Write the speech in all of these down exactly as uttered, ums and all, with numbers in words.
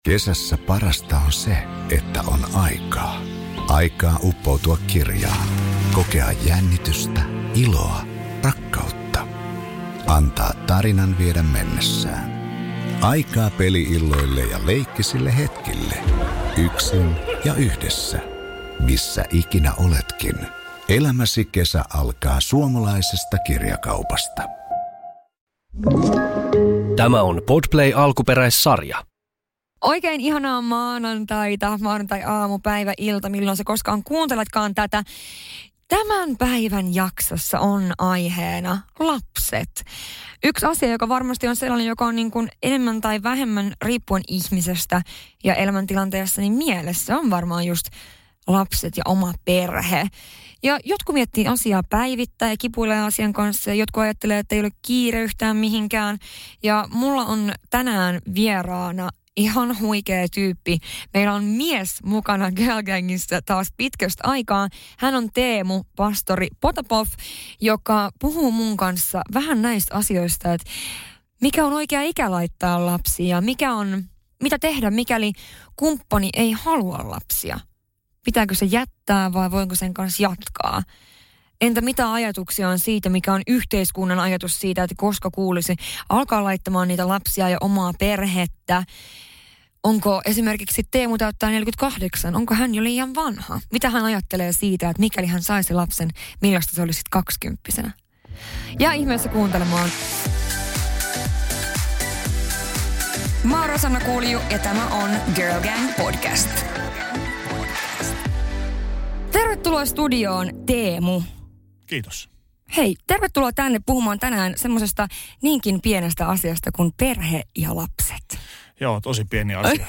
Kesässä parasta on se, että on aikaa. Aikaa uppoutua kirjaan, kokea jännitystä, iloa, rakkautta. Antaa tarinan viedä mennessään. Aikaa peli-illoille ja leikkisille hetkille. Yksin ja yhdessä. Missä ikinä oletkin. Elämäsi kesä alkaa suomalaisesta kirjakaupasta. Tämä on Podplay alkuperäissarja. Oikein ihanaa maanantaita, maanantai-aamupäivä, ilta, milloin se koskaan kuunteletkaan tätä. Tämän päivän jaksossa on aiheena lapset. Yksi asia, joka varmasti on sellainen, joka on niin kuin enemmän tai vähemmän riippuen ihmisestä ja elämäntilanteessa, niin mielessä on varmaan just lapset ja oma perhe. Ja jotkut miettii asiaa päivittäin ja kipuilee asian kanssa ja jotkut ajattelee, että ei ole kiire yhtään mihinkään. Ja mulla on tänään vieraana ihan huikea tyyppi. Meillä on mies mukana Girl Gangissa taas pitkästä aikaa. Hän on Teemu, pastori Potapov, joka puhuu mun kanssa vähän näistä asioista, että mikä on oikea ikä laittaa lapsia, mikä on, mitä tehdä, mikäli kumppani ei halua lapsia. Pitääkö se jättää vai voinko sen kanssa jatkaa? Entä mitä ajatuksia on siitä, mikä on yhteiskunnan ajatus siitä, että koska kuulisi alkaa laittamaan niitä lapsia ja omaa perhettä? Onko esimerkiksi Teemu täyttää neljäkymmentäkahdeksan, onko hän jo liian vanha? Mitä hän ajattelee siitä, että mikäli hän saisi lapsen, millaista se olisi sitten kaksikymppisenä? Ja ihmeessä kuuntelemaan. Mä oon Rosanna Kulju ja tämä on Girl Gang Podcast. Tervetuloa studioon, Teemu. Kiitos. Hei, tervetuloa tänne puhumaan tänään semmoisesta niinkin pienestä asiasta kuin perhe ja lapset. Joo, tosi pieni asia.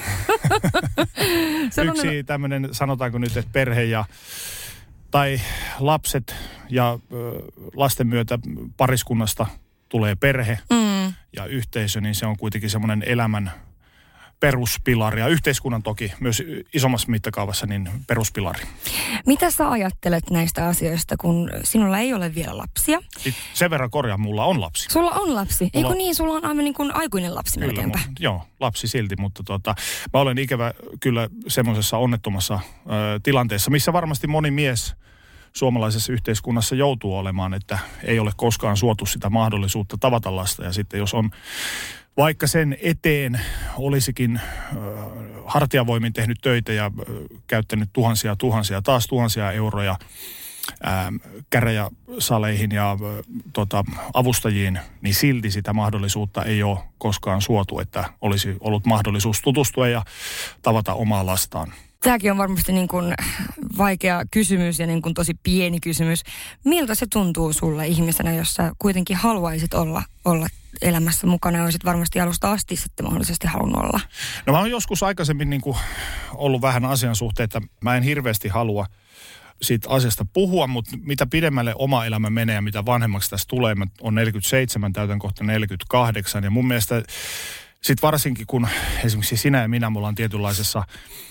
Yksi tämmöinen, sanotaanko nyt, että perhe ja, tai lapset ja ö, lasten myötä pariskunnasta tulee perhe mm. ja yhteisö, niin se on kuitenkin semmoinen elämän peruspilari ja yhteiskunnan toki myös isommassa mittakaavassa niin peruspilari. Mitä sä ajattelet näistä asioista, kun sinulla ei ole vielä lapsia? Sen verran korjaa, mulla on lapsi. Sulla on lapsi? Mulla... Eikö niin, sulla on aivan niin kuin aikuinen lapsi kyllä, melkeinpä? Mun, joo, lapsi silti, mutta tota, mä olen ikävä kyllä semmoisessa onnettomassa ö, tilanteessa, missä varmasti moni mies suomalaisessa yhteiskunnassa joutuu olemaan, että ei ole koskaan suotu sitä mahdollisuutta tavata lasta ja sitten jos on vaikka sen eteen olisikin äh, hartiavoimin tehnyt töitä ja äh, käyttänyt tuhansia tuhansia, taas tuhansia euroja äh, käräjäsaleihin ja äh, tota, avustajiin, niin silti sitä mahdollisuutta ei ole koskaan suotu, että olisi ollut mahdollisuus tutustua ja tavata omaa lastaan. Tämäkin on varmasti niin kuin vaikea kysymys ja niin kuin tosi pieni kysymys. Miltä se tuntuu sulle ihmisenä, jos sä kuitenkin haluaisit olla, olla elämässä mukana ja olisit varmasti alusta asti sitten mahdollisesti halunnut olla? No mä oon joskus aikaisemmin niin kuin ollut vähän asian suhteen, että mä en hirveästi halua siitä asiasta puhua, mutta mitä pidemmälle oma elämä menee ja mitä vanhemmaksi tässä tulee, mä oon neljäkymmentäseitsemän, täytän kohta neljäkymmentäkahdeksan ja mun mielestä sit varsinkin kun esimerkiksi sinä ja minä, mulla on tietynlaisessa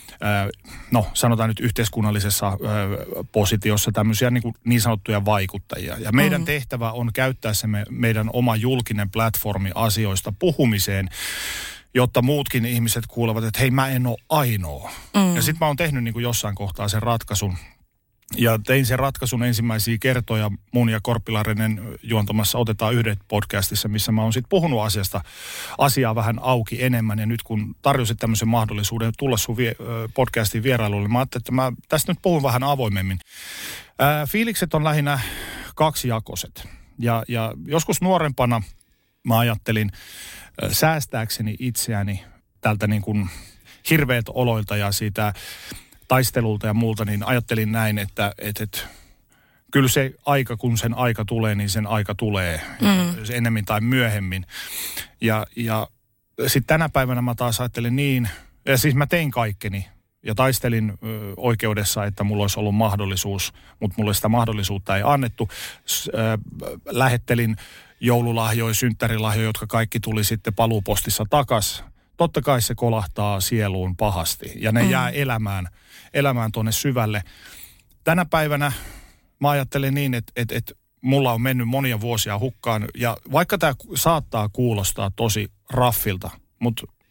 no sanotaan nyt yhteiskunnallisessa ö, positiossa tämmöisiä niin, kuin niin sanottuja vaikuttajia. Ja meidän mm. tehtävä on käyttää se me, meidän oma julkinen platformi asioista puhumiseen, jotta muutkin ihmiset kuulevat, että hei mä en ole ainoa. Mm. Ja sit mä oon tehnyt niin kuin jossain kohtaa sen ratkaisun. Ja tein sen ratkaisun ensimmäisiä kertoja mun ja Korpilainen juontamassa Otetaan yhdet podcastissa, missä mä oon sitten puhunut asiasta, asiaa vähän auki enemmän. Ja nyt kun tarjosit tämmöisen mahdollisuuden tulla sun vie, podcastin vierailulle, mä ajattelin, että mä tästä nyt puhun vähän avoimemmin. Ää, fiilikset on lähinnä kaksijakoiset. Ja, ja joskus nuorempana mä ajattelin ää, säästääkseni itseäni tältä niin kuin hirveät oloilta ja siitä taistelulta ja muulta, niin ajattelin näin, että, että, että kyllä se aika, kun sen aika tulee, niin sen aika tulee mm. ennemmin tai myöhemmin. Ja, ja sitten tänä päivänä mä taas ajattelin niin, ja siis mä tein kaikkeni ja taistelin ö, oikeudessa, että mulla olisi ollut mahdollisuus, mutta mulle sitä mahdollisuutta ei annettu. S, ö, lähettelin joululahjoja, synttärilahjoja, jotka kaikki tuli sitten paluupostissa takas. Totta kai se kolahtaa sieluun pahasti ja ne mm. jää elämään, elämään tuonne syvälle. Tänä päivänä mä ajattelen niin, että, että, että mulla on mennyt monia vuosia hukkaan ja vaikka tämä saattaa kuulostaa tosi raffilta, mutta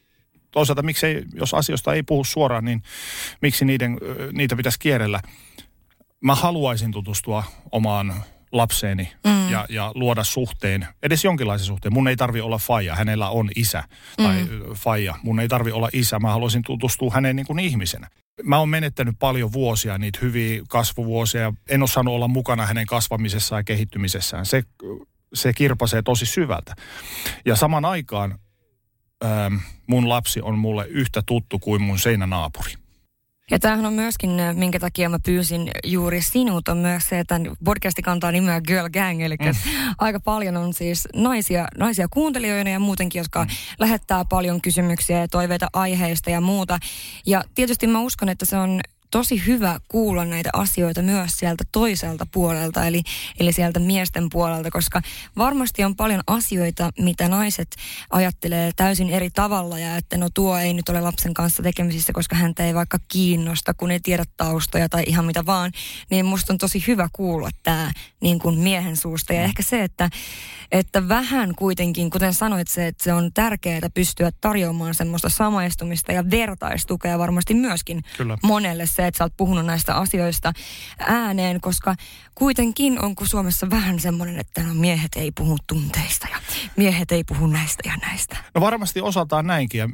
toisaalta miksei, jos asioista ei puhu suoraan, niin miksi niiden, niitä pitäisi kierrellä. Mä haluaisin tutustua omaan lapseeni mm. ja, ja luoda suhteen, edes jonkinlaisen suhteen. Mun ei tarvi olla faija, hänellä on isä tai mm. faija. Mun ei tarvi olla isä, mä haluaisin tutustua häneen niin kuin ihmisenä. Mä oon menettänyt paljon vuosia, niitä hyviä kasvuvuosia, ja en ole saanut olla mukana hänen kasvamisessaan ja kehittymisessään. Se, se kirpasee tosi syvältä. Ja saman aikaan ähm, mun lapsi on mulle yhtä tuttu kuin mun seinänaapuri. Ja tämähän on myöskin, minkä takia mä pyysin juuri sinut, on myös se, että podcasti kantaa nimeä Girl Gang, eli mm. aika paljon on siis naisia, naisia kuuntelijoina ja muutenkin, jotka mm. lähettää paljon kysymyksiä ja toiveita aiheista ja muuta. Ja tietysti mä uskon, että se on tosi hyvä kuulla näitä asioita myös sieltä toiselta puolelta, eli, eli sieltä miesten puolelta, koska varmasti on paljon asioita, mitä naiset ajattelee täysin eri tavalla, ja että no tuo ei nyt ole lapsen kanssa tekemisissä, koska häntä ei vaikka kiinnosta, kun ei tiedä taustoja tai ihan mitä vaan, niin musta on tosi hyvä kuulla tämä niin kuin miehen suusta, ja ehkä se, että, että vähän kuitenkin, kuten sanoit se, että se on tärkeää pystyä tarjoamaan semmoista samaistumista ja vertaistukea varmasti myöskin Kyllä. monelle se, että sä oot puhunut näistä asioista ääneen, koska kuitenkin onko Suomessa vähän semmoinen, että no miehet ei puhu tunteista ja miehet ei puhu näistä ja näistä. No varmasti osataan näinkin, ja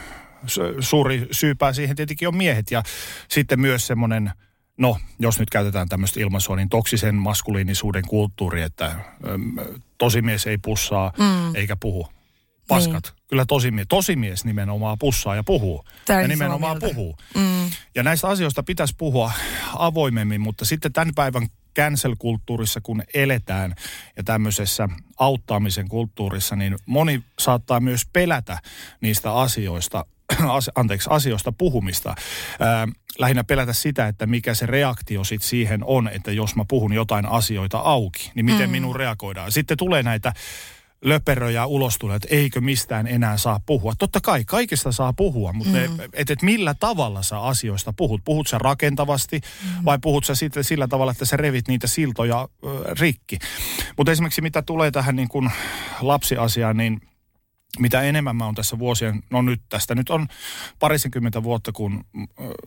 suuri syypää siihen tietenkin on miehet, ja sitten myös semmoinen, no jos nyt käytetään tämmöistä ilmaisua, niin toksisen maskuliinisuuden kulttuuri, että tosimies ei pussaa mm. eikä puhu. Paskat. Niin. Kyllä tosimies, tosimies nimenomaan pussaa ja puhuu. Täysin ja nimenomaan puhuu. Mm. Ja näistä asioista pitäisi puhua avoimemmin, mutta sitten tämän päivän cancel-kulttuurissa, kun eletään ja tämmöisessä auttamisen kulttuurissa, niin moni saattaa myös pelätä niistä asioista, anteeksi, asioista puhumista. Ää, lähinnä pelätä sitä, että mikä se reaktio sitten siihen on, että jos mä puhun jotain asioita auki, niin miten mm. minun reagoidaan. Sitten tulee näitä löperöjä ulos tulee, että eikö mistään enää saa puhua. Totta kai, kaikesta saa puhua, mutta mm. että et millä tavalla sä asioista puhut? Puhut sä rakentavasti mm. vai puhut sä sitten sillä tavalla, että sä revit niitä siltoja äh, rikki? Mutta esimerkiksi mitä tulee tähän niin kuin lapsiasiaan, niin mitä enemmän mä oon tässä vuosien, no nyt tästä nyt on parisenkymmentä vuotta, kun äh,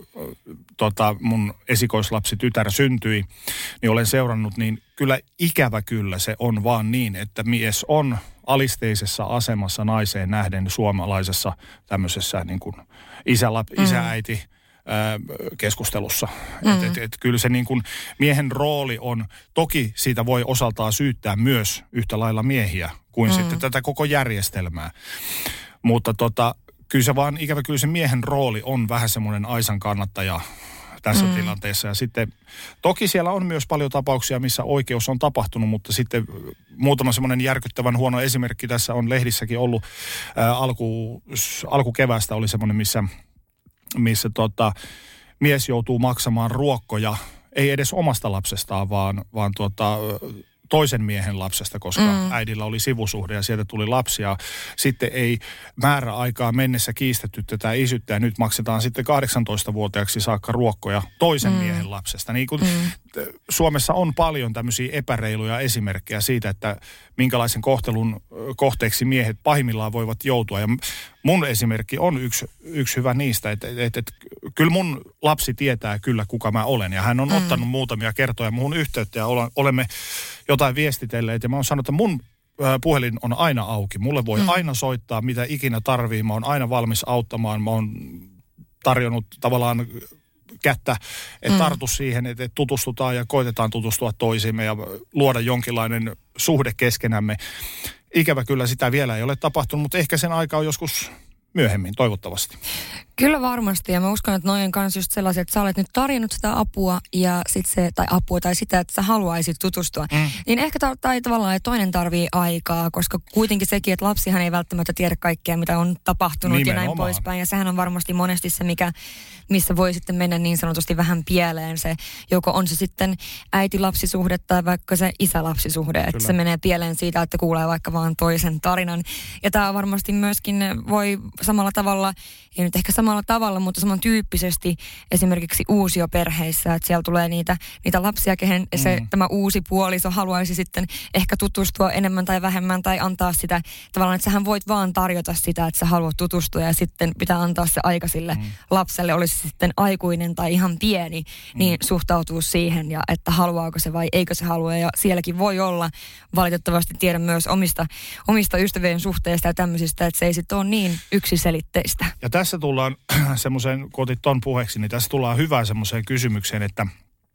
tota, mun esikoislapsi tytär syntyi, niin olen seurannut, niin kyllä ikävä kyllä se on vaan niin, että mies on alisteisessa asemassa naiseen nähden suomalaisessa tämmöisessä niin kuin isä-lap, mm. isä-äiti keskustelussa. Mm. Että et, et, kyllä se niin kuin miehen rooli on, toki siitä voi osaltaan syyttää myös yhtä lailla miehiä kuin mm. sitten tätä koko järjestelmää. Mutta tota, kyllä se vaan, ikävä kyllä se miehen rooli on vähän semmoinen aisan kannattaja tässä mm. tilanteessa. Ja sitten toki siellä on myös paljon tapauksia, missä oikeus on tapahtunut, mutta sitten muutama semmoinen järkyttävän huono esimerkki tässä on lehdissäkin ollut. Ää, alku, alkukeväästä oli semmoinen, missä missä tota, mies joutuu maksamaan ruokkoja, ei edes omasta lapsestaan, vaan, vaan tuota, toisen miehen lapsesta, koska mm. äidillä oli sivusuhde ja sieltä tuli lapsia. Sitten ei määräaikaa mennessä kiistetty tätä isyyttä ja nyt maksetaan sitten kahdeksantoistavuotiaaksi saakka ruokkoja toisen mm. miehen lapsesta. Niin kuin mm. Suomessa on paljon tämmöisiä epäreiluja esimerkkejä siitä, että minkälaisen kohtelun kohteeksi miehet pahimmillaan voivat joutua. Ja mun esimerkki on yksi, yksi hyvä niistä, että et, et, kyllä mun lapsi tietää kyllä, kuka mä olen. Ja hän on mm. ottanut muutamia kertoja muun yhteyttä ja olemme jotain viestitelleet. Ja mä oon sanonut, että mun puhelin on aina auki. Mulle voi mm. aina soittaa, mitä ikinä tarvii. Mä oon aina valmis auttamaan. Mä oon tarjonnut tavallaan kättä, että mm. tartu siihen, että tutustutaan ja koitetaan tutustua toisiimme ja luoda jonkinlainen suhde keskenämme. Ikävä kyllä sitä vielä ei ole tapahtunut, mutta ehkä sen aika on joskus myöhemmin, toivottavasti. Kyllä varmasti, ja mä uskon, että noin kanssa just sellaisia, että sä olet nyt tarjonnut sitä apua ja sit se, tai apua tai sitä, että sä haluaisit tutustua. Mm. Niin ehkä ta- tai tavallaan, että toinen tarvii aikaa, koska kuitenkin sekin, että lapsihan ei välttämättä tiedä kaikkea, mitä on tapahtunut Nimenomaan. ja näin poispäin. Ja sehän on varmasti monesti se, mikä, missä voi sitten mennä niin sanotusti vähän pieleen se, joko on se sitten äiti-lapsisuhde tai vaikka se isä-lapsisuhde, että Kyllä. se menee pieleen siitä, että kuulee vaikka vaan toisen tarinan. Ja tämä varmasti myöskin voi samalla tavalla, ei nyt ehkä samalla tavalla, mutta samantyyppisesti esimerkiksi uusioperheissä, että siellä tulee niitä, niitä lapsia, kehen se, mm. tämä uusi puoliso haluaisi sitten ehkä tutustua enemmän tai vähemmän tai antaa sitä tavallaan, että sähän voit vaan tarjota sitä, että sä haluat tutustua ja sitten pitää antaa se aika sille mm. lapselle, olisi sitten aikuinen tai ihan pieni, mm. niin suhtautuu siihen ja että haluaako se vai eikö se halua ja sielläkin voi olla, valitettavasti tiedän myös omista, omista ystävien suhteista ja tämmöisistä, että se ei sitten ole niin yksiselitteistä. Ja tässä tullaan semmoiseen, kun otit ton puheeksi, niin tässä tullaan hyvään semmoiseen kysymykseen, että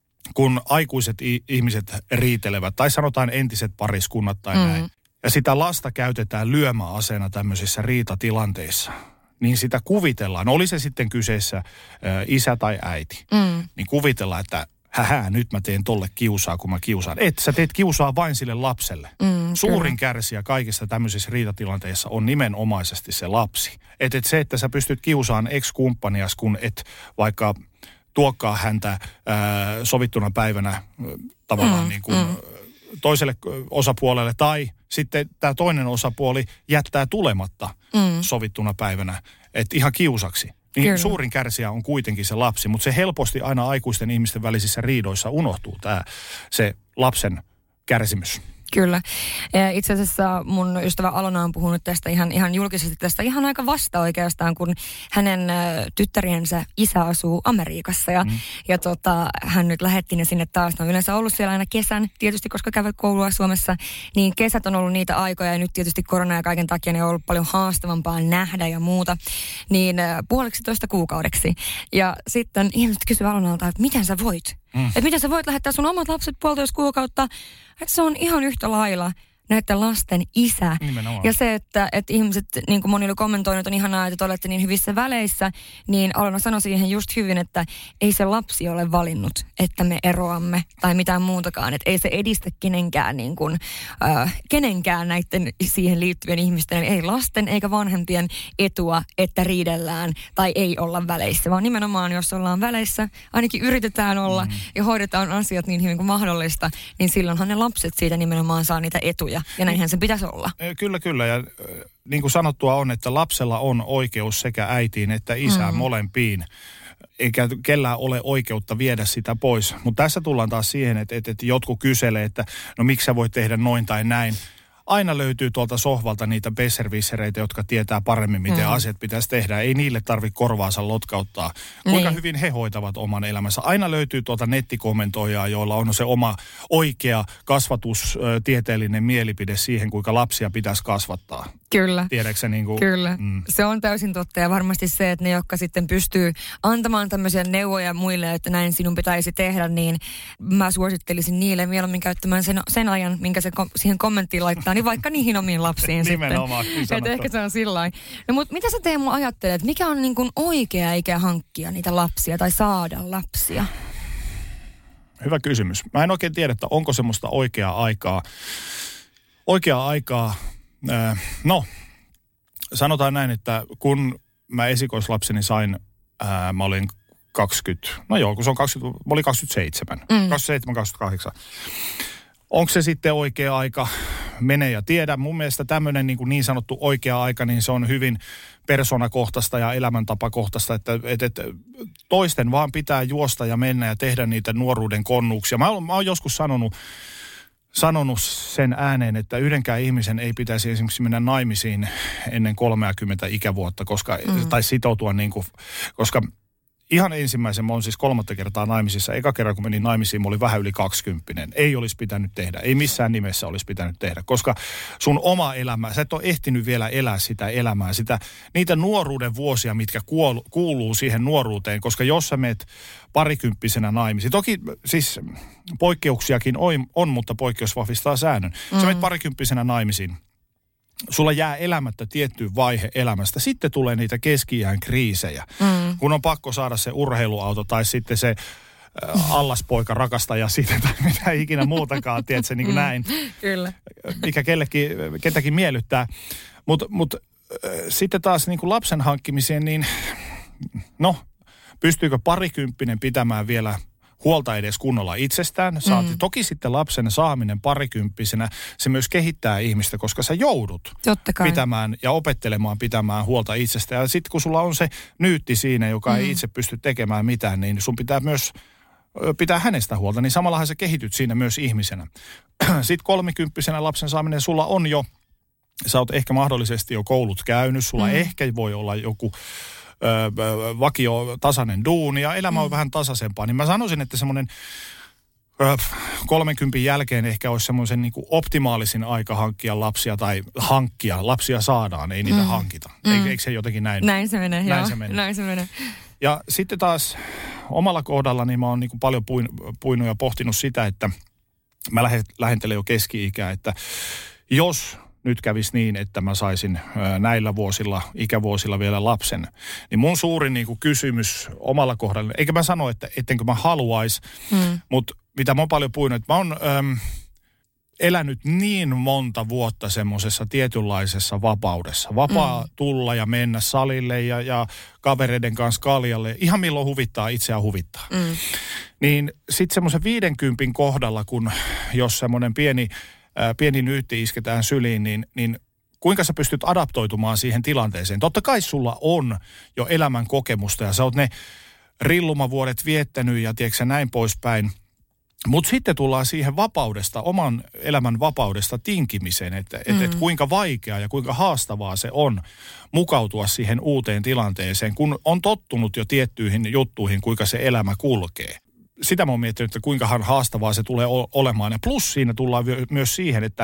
kun aikuiset ihmiset riitelevät, tai sanotaan entiset pariskunnat tai mm. näin, ja sitä lasta käytetään lyömäaseena tämmöisissä riitatilanteissa, niin sitä kuvitellaan, oli se sitten kyseessä ä, isä tai äiti, mm. niin kuvitellaan, että hähä, nyt mä teen tolle kiusaa, kun mä kiusaan. Et, sä teet kiusaa vain sille lapselle. Mm, Suurin kyllä. kärsijä kaikissa tämmöisissä riitatilanteissa on nimenomaisesti se lapsi. Että et se, että sä pystyt kiusaan ex-kumppanias, kun et vaikka tuokkaa häntä ää, sovittuna päivänä ää, tavallaan mm, niin kuin mm. toiselle osapuolelle, tai sitten tämä toinen osapuoli jättää tulematta mm. sovittuna päivänä, että ihan kiusaksi. Niin Kyllä. suurin kärsijä on kuitenkin se lapsi, mutta se helposti aina aikuisten ihmisten välisissä riidoissa unohtuu tämä se lapsen kärsimys. Kyllä. Itse asiassa mun ystävä Alona on puhunut tästä ihan, ihan julkisesti tästä ihan aika vasta oikeastaan, kun hänen tyttäriensä isä asuu Amerikassa ja, mm. ja tota, hän nyt lähetti ne sinne taas. Ne on yleensä ollut siellä aina kesän, tietysti koska käy koulua Suomessa, niin kesät on ollut niitä aikoja ja nyt tietysti korona ja kaiken takia ne on ollut paljon haastavampaa nähdä ja muuta, niin puoleksi toista kuukaudeksi. Ja sitten ihmiset kysyy Alonalta, että miten sä voit? Mm. Että miten sä voit lähettää sun omat lapset puolitoista kuukautta, että se on ihan yhtä lailla näiden lasten isä. Nimenomaan. Ja se, että, että ihmiset, niin kuin moni oli kommentoinut, on ihanaa, että te olette niin hyvissä väleissä, niin Alona sanoi siihen just hyvin, että ei se lapsi ole valinnut, että me eroamme tai mitään muutakaan. Että ei se edistä kenenkään, niin kuin, äh, kenenkään näiden siihen liittyvien ihmisten, ei lasten eikä vanhempien etua, että riidellään tai ei olla väleissä. Vaan nimenomaan, jos ollaan väleissä, ainakin yritetään olla mm. ja hoidetaan asiat niin hyvin kuin mahdollista, niin silloinhan ne lapset siitä nimenomaan saa niitä etuja. Ja näinhän se pitäisi olla. Kyllä, kyllä. Ja niin kuin sanottua on, että lapsella on oikeus sekä äitiin että isään mm. molempiin. Eikä kellään ole oikeutta viedä sitä pois. Mutta tässä tullaan taas siihen, että, että, että jotkut kyselee, että no miksi sä voit tehdä noin tai näin. Aina löytyy tuolta sohvalta niitä besserwissereitä, jotka tietää paremmin, miten mm. asiat pitäisi tehdä. Ei niille tarvitse korvaansa lotkauttaa. Kuinka niin. hyvin he hoitavat oman elämänsä. Aina löytyy tuolta nettikommentoijaa, joilla on se oma oikea kasvatustieteellinen mielipide siihen, kuinka lapsia pitäisi kasvattaa. Kyllä. Tiedätkö niin kuin, Kyllä. Mm. Se on täysin totta ja varmasti se, että ne, jotka sitten pystyy antamaan tämmöisiä neuvoja muille, että näin sinun pitäisi tehdä, niin mä suosittelisin niille mieluummin käyttämään sen, sen ajan, minkä se kom- siihen kommenttiin laittaa, niin vaikka niihin omiin lapsiin Nimenomaan, sitten. Että ehkä se on sillain. No mutta mitä sä Teemu ajattelet, mikä on niin kuin oikea ikä hankkia niitä lapsia tai saada lapsia? Hyvä kysymys. Mä en oikein tiedä, että onko semmoista oikeaa aikaa. Oikeaa aikaa, äh, no sanotaan näin, että kun mä esikoislapseni sain, äh, mä olin kaksikymmentä, no joo, kun se on kaksikymmentä, mä olin kaksikymmentäseitsemän, mm. kaksikymmentäseitsemän kaksikymmentäkahdeksan. Onko se sitten oikea aika? Mene ja tiedä. Mun mielestä tämmöinen niin, niin sanottu oikea aika, niin se on hyvin persoonakohtaista ja elämäntapakohtaista, että, että, että toisten vaan pitää juosta ja mennä ja tehdä niitä nuoruuden konnuuksia. Mä oon, mä oon joskus sanonut, sanonut sen ääneen, että yhdenkään ihmisen ei pitäisi esimerkiksi mennä naimisiin ennen kolmekymmentä ikävuotta, koska, mm. tai sitoutua niin kuin, koska ihan ensimmäisen, mä oon siis kolmatta kertaa naimisissa. Eka kerran, kun menin naimisiin, mä olin vähän yli kaksikymppinen. Ei olisi pitänyt tehdä. Ei missään nimessä olisi pitänyt tehdä. Koska sun oma elämä, sä et ole ehtinyt vielä elää sitä elämää. Sitä, niitä nuoruuden vuosia, mitkä kuulu, kuuluu siihen nuoruuteen. Koska jos sä meet parikymppisenä naimisiin. Toki siis poikkeuksiakin on, on mutta poikkeus vahvistaa säännön. Mm. Sä meet parikymppisenä naimisiin. Sulla jää elämättä tietty vaihe elämästä. Sitten tulee niitä keski-iän kriisejä. Mm. Kun on pakko saada se urheiluauto tai sitten se äh, allaspoika rakastaja siitä tai mitä ikinä muutakaan, tiedätkö, niin kuin mm. näin. Kyllä. Mikä kellekin, ketäkin miellyttää. Mutta mut, äh, sitten taas niin kuin lapsen hankkimiseen, niin no, pystyykö parikymppinen pitämään vielä huolta edes kunnolla itsestään. Saati, Mm. Toki sitten lapsen saaminen parikymppisenä, se myös kehittää ihmistä, koska sä joudut Totta kai. pitämään ja opettelemaan pitämään huolta itsestä. Ja sitten kun sulla on se nyytti siinä, joka mm. ei itse pysty tekemään mitään, niin sun pitää myös pitää hänestä huolta. Niin samallahan sä kehityt siinä myös ihmisenä. Sitten kolmikymppisenä lapsen saaminen, sulla on jo, sä oot ehkä mahdollisesti jo koulut käynyt, sulla mm. ehkä voi olla joku ö, vakio tasainen duuni ja elämä on mm. vähän tasaisempaa. Niin mä sanoisin, että semmoinen kolmenkympin jälkeen ehkä olisi semmoisen niin kuin optimaalisin aika hankkia lapsia tai hankkia. Lapsia saadaan, ei niitä mm. hankita. Mm. Eikö, eikö se jotenkin näin? Näin se menee, näin joo. Se menee. Näin se menee. Ja sitten taas omalla kohdalla niin mä oon niin kuin paljon puin, puinut ja pohtinut sitä, että mä lähentelen jo keski-ikää, että jos nyt kävisi niin, että mä saisin näillä vuosilla, ikävuosilla vielä lapsen, niin mun suurin niin kuin kysymys omalla kohdalla, eikä mä sano, että ettenkö mä haluaisi, mm. mutta mitä mä oon paljon puinut, että mä oon äm, elänyt niin monta vuotta semmoisessa tietynlaisessa vapaudessa. Vapaa mm. tulla ja mennä salille ja, ja kavereiden kanssa kaljalle, ihan milloin huvittaa, itseään huvittaa. Mm. Niin sitten semmoisen viidenkympin kohdalla, kun jos semmoinen pieni, ää, pieni nyytti isketään syliin, niin, niin kuinka sä pystyt adaptoitumaan siihen tilanteeseen? Totta kai sulla on jo elämän kokemusta ja sä oot ne rillumavuodet viettänyt ja tiedätkö näin poispäin. Mutta sitten tullaan siihen vapaudesta, oman elämän vapaudesta tinkimiseen, että mm. et, et kuinka vaikeaa ja kuinka haastavaa se on mukautua siihen uuteen tilanteeseen, kun on tottunut jo tiettyihin juttuihin, kuinka se elämä kulkee. Sitä mä oon miettinyt, että kuinka haastavaa se tulee olemaan. Ja plus siinä tullaan myös siihen, että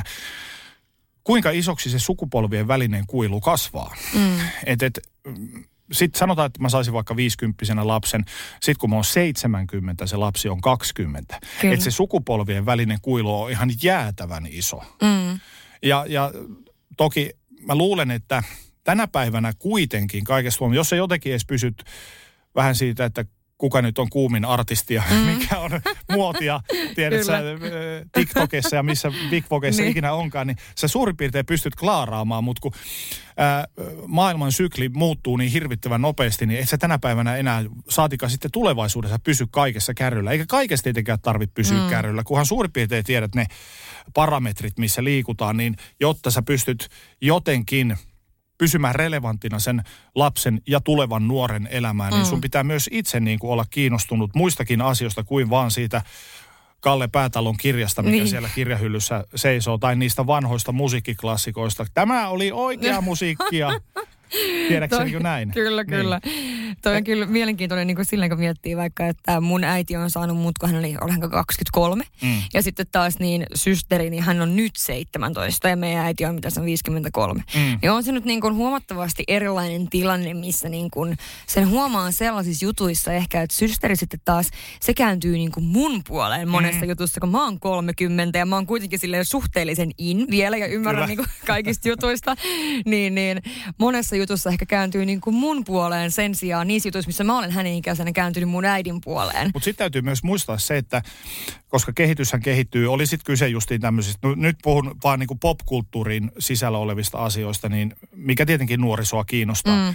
kuinka isoksi se sukupolvien välinen kuilu kasvaa. Mm. Et, et, sitten sanotaan, että mä saisin vaikka viisikymppisenä lapsen. Sitten kun mä oon seitsemänkymmentä, se lapsi on kaksikymmentä. Että se sukupolvien välinen kuilu on ihan jäätävän iso. Mm. Ja, ja toki mä luulen, että tänä päivänä kuitenkin kaikesta on, jos sä jotenkin edes pysyt vähän siitä, että kuka nyt on kuumin artisti ja mm. mikä on muotia, tiedät sä, TikTokissa ja missä Bigvogissa niin. ikinä onkaan, niin sä suurin piirtein pystyt klaaraamaan, mutta kun ää, maailman sykli muuttuu niin hirvittävän nopeasti, niin et sä tänä päivänä enää, saatika sitten tulevaisuudessa pysy kaikessa kärryllä. Eikä kaikesta tietenkään tarvitse pysyä mm. kärryllä, kunhan suurin piirtein tiedät ne parametrit, missä liikutaan, niin jotta sä pystyt jotenkin pysymään relevanttina sen lapsen ja tulevan nuoren elämään, mm. niin sun pitää myös itse niin kuin olla kiinnostunut muistakin asioista kuin vaan siitä Kalle Päätalon kirjasta, mikä niin. siellä kirjahyllyssä seisoo, tai niistä vanhoista musiikkiklassikoista. Tämä oli oikea musiikkia. Tiedätkö niin näin? Kyllä, niin. kyllä. Toi on kyllä mielenkiintoinen niin kuin silleen, kun miettii vaikka, että mun äiti on saanut mut, kun hän oli olenko kaksikymmentäkolme. Mm. Ja sitten taas niin systeri, niin hän on nyt seitsemäntoista ja meidän äiti on mitä se on viisikymmentäkolme. Mm. Ja on se nyt niin kuin huomattavasti erilainen tilanne, missä niin kuin sen huomaa sellaisissa jutuissa ehkä, että systeri sitten taas, se kääntyy niin kuin mun puoleen monessa mm. jutussa, kun mä oon kolmekymmentä ja mä oon kuitenkin silleen suhteellisen in vielä ja ymmärrän niin kuin kaikista jutuista. Niin, niin monessa jutussa ehkä kääntyy niin kuin mun puoleen sen sijaan niissä jutuissa, missä mä olen hänen ikäisenä kääntynyt mun äidin puoleen. Mutta sitten täytyy myös muistaa se, että koska kehityshän kehittyy, oli sitten kyse justiin tämmöisistä, no, nyt puhun vaan niin kuin popkulttuurin sisällä olevista asioista, niin mikä tietenkin nuorisoa kiinnostaa. Mm.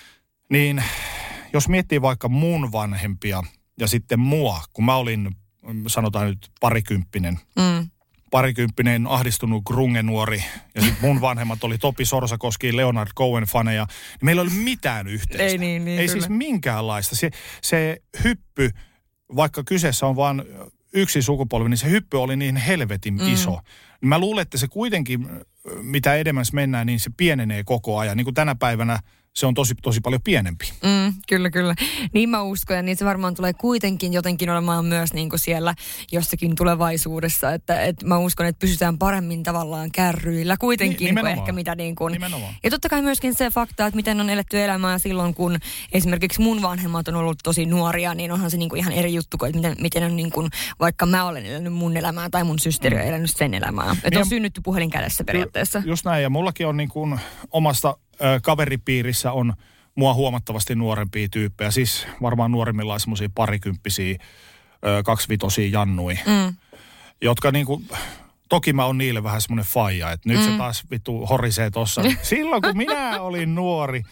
Niin jos miettii vaikka mun vanhempia ja sitten mua, kun mä olin, sanotaan nyt parikymppinen, mm. parikymppinen ahdistunut grunge-nuori ja sitten mun vanhemmat oli Topi Sorsakoski, Leonard Cohen-faneja, niin meillä ei ollut mitään yhteistä. Ei niin, niin Ei kyllä. siis minkäänlaista. Se, se hyppy, vaikka kyseessä on vain yksi sukupolvi, niin se hyppy oli niin helvetin mm. iso. Mä luulen, että se kuitenkin, mitä edemmäs mennään, niin se pienenee koko ajan. Niin kuin tänä päivänä se on tosi, tosi paljon pienempi. Mm, kyllä, kyllä. Niin mä uskon, ja niin se varmaan tulee kuitenkin jotenkin olemaan myös niin kuin siellä jossakin tulevaisuudessa, että, että mä uskon, että pysytään paremmin tavallaan kärryillä kuitenkin, kuin ehkä mitä niin kuin. Nimenomaan. Ja totta kai myöskin se fakta, että miten on eletty elämää silloin, kun esimerkiksi mun vanhemmat on ollut tosi nuoria, niin onhan se niin kuin ihan eri juttu kuin, että miten, miten on niin kuin, vaikka mä olen elänyt mun elämää tai mun systeri on elänyt sen elämää. Että on synnytty puhelin kädessä periaatteessa. Ju, just näin, ja mullakin on niin kuin omasta ö, kaveripiirissä on mua huomattavasti nuorempia tyyppejä, siis varmaan nuorimmillaan semmoisia parikymppisiä, ö, kaksivitosia jannui, mm. jotka niinku, toki mä oon niille vähän semmoinen faija, että nyt mm. se taas vittu horisee tossa. Silloin kun minä olin nuori,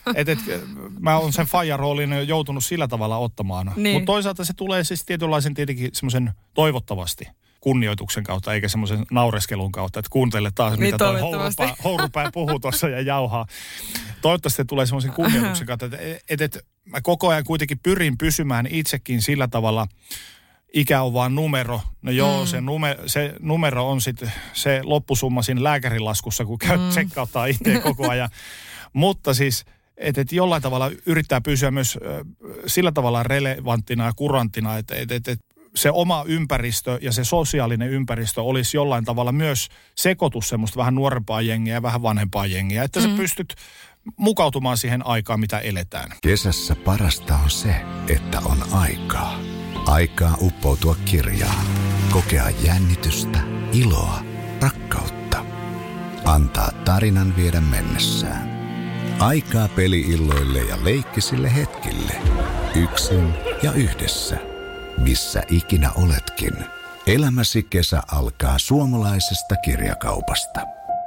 et, et, mä oon sen faijaroolin joutunut sillä tavalla ottamaan. Niin. Mutta toisaalta se tulee siis tietynlaisen tietenkin semmoisen toivottavasti kunnioituksen kautta, eikä semmoisen naureskelun kautta, että kuuntele taas, niin mitä toi hourupää, hourupää puhuu tuossa ja jauhaa. Toivottavasti se tulee semmoisen kunnioituksen kautta, että et, et, mä koko ajan kuitenkin pyrin pysymään itsekin sillä tavalla, ikä on vaan numero. No joo, mm. se, nume, se numero on sitten se loppusumma siinä lääkärilaskussa, kun käy mm. tsekkauttaa itse koko ajan. Mutta siis, että et jollain tavalla yrittää pysyä myös äh, sillä tavalla relevanttina ja kuranttina, että et, et, et se oma ympäristö ja se sosiaalinen ympäristö olisi jollain tavalla myös sekoitus semmoista vähän nuorempaa jengiä ja vähän vanhempaa jengiä, että mm. sä pystyt mukautumaan siihen aikaan, mitä eletään. Kesässä parasta on se, että on aikaa. Aikaa uppoutua kirjaan, kokea jännitystä, iloa, rakkautta. Antaa tarinan viedä mennessään. Aikaa peli-illoille ja leikkisille hetkille. Yksin ja yhdessä. Missä ikinä oletkin. Elämäsi kesä alkaa suomalaisesta kirjakaupasta.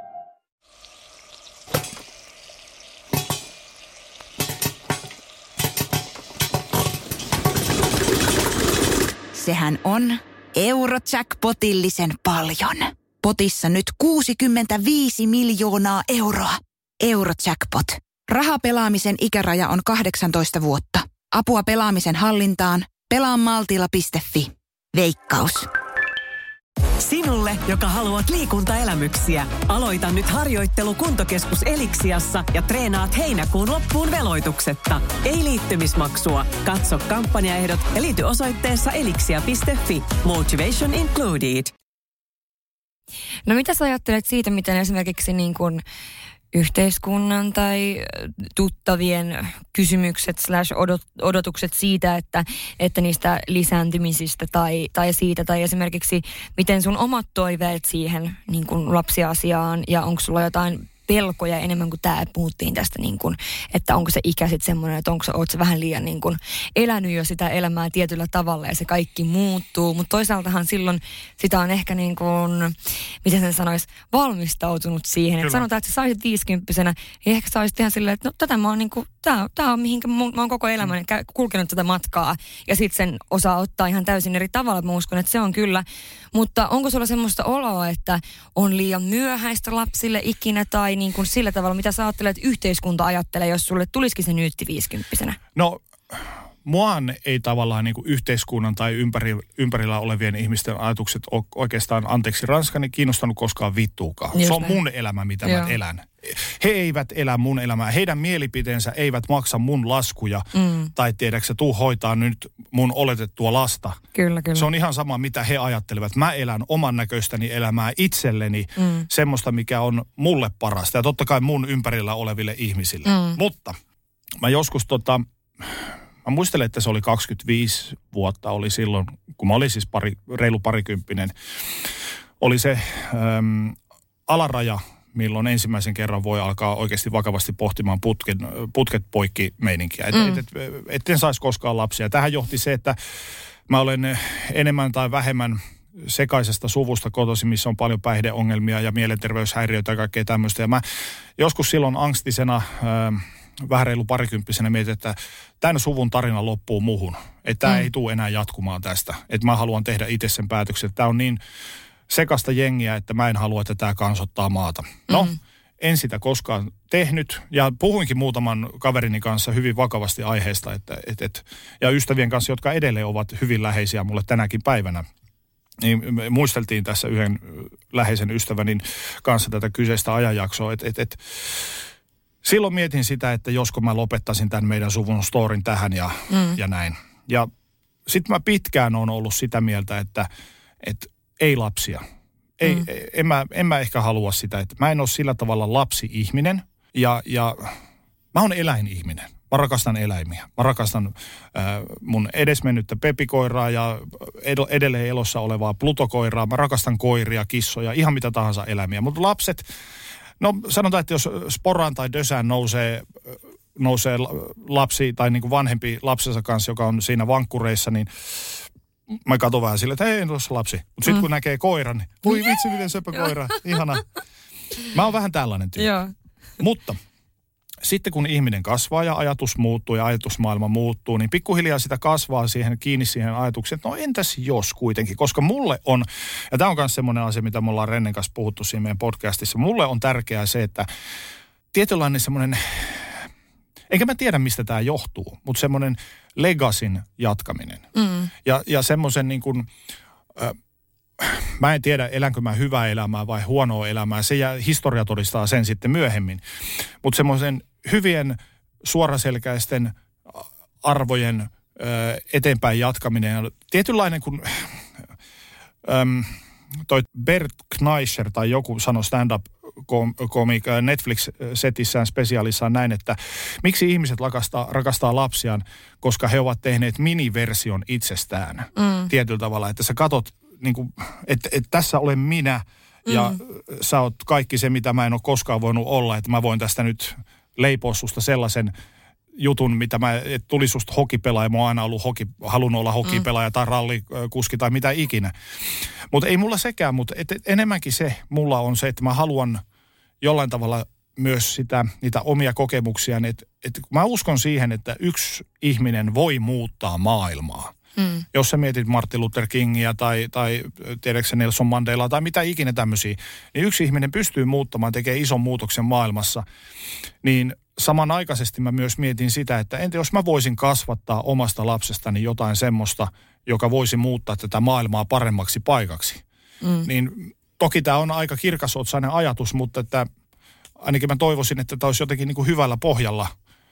Sehän on Eurojackpotillisen paljon. Potissa nyt kuusikymmentäviisi miljoonaa euroa. Eurojackpot. Rahapelaamisen ikäraja on kahdeksantoista vuotta. Apua pelaamisen hallintaan. pelaa maltilla piste fi. Veikkaus. Sinulle, joka haluat liikuntaelämyksiä, aloita nyt harjoittelu Kuntokeskus Eliksiassa ja treenaat heinäkuun loppuun veloituksetta. Ei liittymismaksua. Katso kampanjaehdot ja liity osoitteessa elixia piste fi. Motivation included. No mitä sä ajattelet siitä, miten esimerkiksi niin kuin yhteiskunnan tai tuttavien kysymykset slash odot, odotukset siitä, että, että niistä lisääntymisistä tai, tai siitä, tai esimerkiksi miten sun omat toiveet siihen niin kuin lapsiasiaan ja onko sulla jotain pelkoja enemmän kuin tämä, että puhuttiin tästä niin kuin, että onko se ikä sitten semmoinen, että onko se, oot sä vähän liian niin kuin elänyt jo sitä elämää tietyllä tavalla ja se kaikki muuttuu, mutta toisaaltahan silloin sitä on ehkä niin kuin, miten sen sanoisi, valmistautunut siihen, että sanotaan, että sä saisit viisikymppisenä ja ehkä sä olisit ihan silleen, että no tätä mä oon niin kuin, tää, tää on mihinkä mä oon koko elämäni kulkenut tätä matkaa ja sitten sen osaa ottaa ihan täysin eri tavalla, mä uskon, että se on kyllä, mutta onko sulla semmoista oloa, että on liian myöhäistä lapsille ikinä tai niin kuin sillä tavalla, mitä sä ajattelet, että yhteiskunta ajattelee, jos sulle tulisikin se nyytti viisikymppisenä? No, muaan ei tavallaan niin kuin yhteiskunnan tai ympäri, ympärillä olevien ihmisten ajatukset ole oikeastaan, anteeksi ranskani, kiinnostanut koskaan vittuukaan. Just se on näin. Mun elämä, mitä Joo. mä elän. He eivät elä mun elämää. Heidän mielipiteensä eivät maksa mun laskuja. Mm. Tai tiedätkö, tuu hoitaa nyt mun oletettua lasta. Kyllä, kyllä. Se on ihan sama, mitä he ajattelevat. Mä elän oman näköistäni elämää itselleni. Mm. Semmoista, mikä on mulle parasta. Ja totta kai mun ympärillä oleville ihmisille. Mm. Mutta mä joskus tota... Mä muistelen, että se oli kaksikymmentäviisi vuotta oli silloin, kun mä olin siis pari, reilu parikymppinen. Oli se äm, alaraja, milloin ensimmäisen kerran voi alkaa oikeasti vakavasti pohtimaan putken, putket poikki meininkiä. Et, mm. et, et, etten saisi koskaan lapsia. Tähän johti se, että mä olen enemmän tai vähemmän sekaisesta suvusta kotoisin, missä on paljon päihdeongelmia ja mielenterveyshäiriöitä ja kaikkea tämmöistä. Ja mä joskus silloin angstisena... Äm, vähän reilu parikymppisenä mietin, että tämän suvun tarina loppuu muhun. Että tämä mm. ei tule enää jatkumaan tästä. Että mä haluan tehdä itse sen päätöksen. Tämä on niin sekasta jengiä, että mä en halua, että tämä kansottaa maata. No, mm. en sitä koskaan tehnyt. Ja puhuinkin muutaman kaverini kanssa hyvin vakavasti aiheesta. Että, et, et, ja ystävien kanssa, jotka edelleen ovat hyvin läheisiä mulle tänäkin päivänä. Niin muisteltiin tässä yhden läheisen ystävänin kanssa tätä kyseistä ajanjaksoa. Että et, et, silloin mietin sitä, että josko mä lopettaisin tämän meidän suvun storin tähän ja, mm. ja näin. Ja sitten mä pitkään olen ollut sitä mieltä, että, että ei lapsia. Ei, mm. en, mä, en mä ehkä halua sitä, että mä en ole sillä tavalla lapsi-ihminen ja, ja mä oon eläinihminen. Mä rakastan eläimiä. Mä rakastan äh, mun edesmennyttä pepikoiraa ja ed- edelleen elossa olevaa plutokoiraa. Mä rakastan koiria, kissoja, ihan mitä tahansa eläimiä. Mutta lapset... No sanotaan, että jos sporaan tai dösään nousee, nousee lapsi tai niin kuin vanhempi lapsensa kanssa, joka on siinä vankkureissa, niin mä katson vähän silleen, että hei, tuossa lapsi. Mutta sitten mm. kun näkee koiran, niin voi vitsi, miten söpö koira, ihana. Mä oon vähän tällainen tyyppi. Mutta sitten kun ihminen kasvaa ja ajatus muuttuu ja ajatusmaailma muuttuu, niin pikkuhiljaa sitä kasvaa siihen kiinni siihen ajatukseen, että no entäs jos kuitenkin, koska mulle on, ja tämä on myös semmoinen asia, mitä me ollaan Rennen kanssa puhuttu siinä meidän podcastissa, mulle on tärkeää se, että tietynlainen semmoinen, enkä mä tiedä mistä tämä johtuu, mutta semmoinen legacyn jatkaminen mm. ja, ja semmoisen niin kuin, äh, mä en tiedä, elänkö mä hyvää elämää vai huonoa elämää. Se jää, historia todistaa sen sitten myöhemmin. Mutta semmoisen hyvien suoraselkäisten arvojen ö, eteenpäin jatkaminen. Ja tietynlainen, kun äm, toi Bert Kreischer tai joku sanoi stand-up-komik Netflix-setissään spesiaalissaan näin, että miksi ihmiset rakastaa, rakastaa lapsiaan, koska he ovat tehneet miniversion itsestään mm. tietyllä tavalla. Että sä katot, niin kuin, että, että tässä olen minä ja mm. sä oot kaikki se, mitä mä en ole koskaan voinut olla, että mä voin tästä nyt leipoa susta sellaisen jutun, mitä mä, että tuli susta hokipelaaja, mä oon aina ollut hoki, halunnut olla hokipelaaja mm. tai rallikuski tai mitä ikinä. Mutta ei mulla sekään, mutta et, et enemmänkin se mulla on se, että mä haluan jollain tavalla myös sitä, niitä omia kokemuksia, että, että mä uskon siihen, että yksi ihminen voi muuttaa maailmaa. Mm. Jos sä mietit Martin Luther Kingia tai, tai tiedätkö Nelson Mandelaa tai mitä ikinä tämmöisiä, niin yksi ihminen pystyy muuttamaan, tekee ison muutoksen maailmassa, niin samanaikaisesti mä myös mietin sitä, että entä jos mä voisin kasvattaa omasta lapsestani jotain semmoista, joka voisi muuttaa tätä maailmaa paremmaksi paikaksi. Mm. Niin toki tämä on aika kirkasotsainen ajatus, mutta että ainakin mä toivoisin, että tämä olisi jotenkin niin kuin hyvällä pohjalla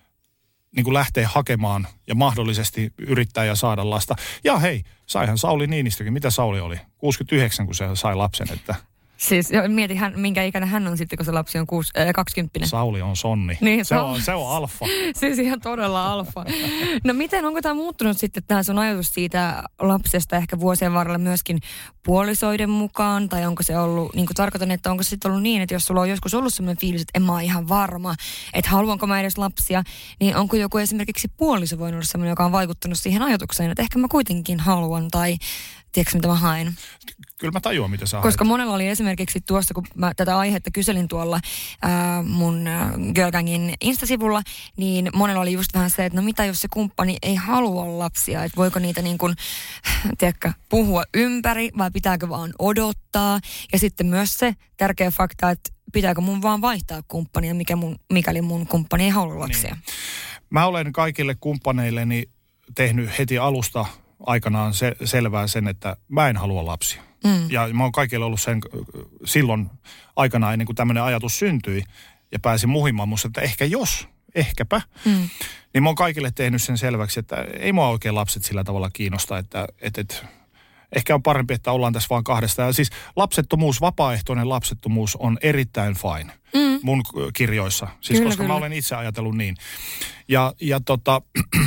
niin kuin lähteä hakemaan ja mahdollisesti yrittää ja saada lasta. Ja hei, saihan Sauli Niinistökin. Mitä Sauli oli? kuusikymmentäyhdeksän, kun se sai lapsen, että... Siis mieti, hän, minkä ikäinen hän on sitten, kun se lapsi on kuusi, äh, kaksikymmentä. Sauli on sonni. Niin, se, on, se on alfa. Siis ihan todella alfa. No miten, onko tämä muuttunut sitten, tämä sun ajatus siitä lapsesta ehkä vuosien varrella myöskin puolisoiden mukaan? Tai onko se ollut, niin kuin tarkoitan, että onko se sitten ollut niin, että jos sulla on joskus ollut sellainen fiilis, että en mä ole ihan varma, että haluanko mä edes lapsia, niin onko joku esimerkiksi puoliso voinut olla sellainen, joka on vaikuttanut siihen ajatukseen, että ehkä mä kuitenkin haluan tai... Tiedätkö, mitä mä haen? Kyllä mä tajuan, mitä sä Koska haet. monella oli esimerkiksi tuossa, kun mä tätä aihetta kyselin tuolla ää, mun ää, Girl Gangin Insta-sivulla, niin monella oli just vähän se, että no mitä jos se kumppani ei halua lapsia, että voiko niitä niin kuin, tiedätkö, puhua ympäri vai pitääkö vaan odottaa. Ja sitten myös se tärkeä fakta, että pitääkö mun vaan vaihtaa kumppania, mikä mun, mikäli mun kumppani ei halua lapsia. Niin. Mä olen kaikille kumppaneilleni tehnyt heti alusta aikanaan se, selvää sen, että mä en halua lapsia. Mm. Ja mä oon kaikille ollut sen silloin aikanaan ennen kuin tämmöinen ajatus syntyi ja pääsin muhimaan musta, että ehkä jos, ehkäpä. Mm. Niin mä oon kaikille tehnyt sen selväksi, että ei mua oikein lapset sillä tavalla kiinnosta, että, että, että ehkä on parempi, että ollaan tässä vaan kahdesta. Ja siis lapsettomuus, vapaaehtoinen lapsettomuus on erittäin fine mm. mun kirjoissa. Siis kyllä, koska kyllä. mä olen itse ajatellut niin. Ja, ja tota...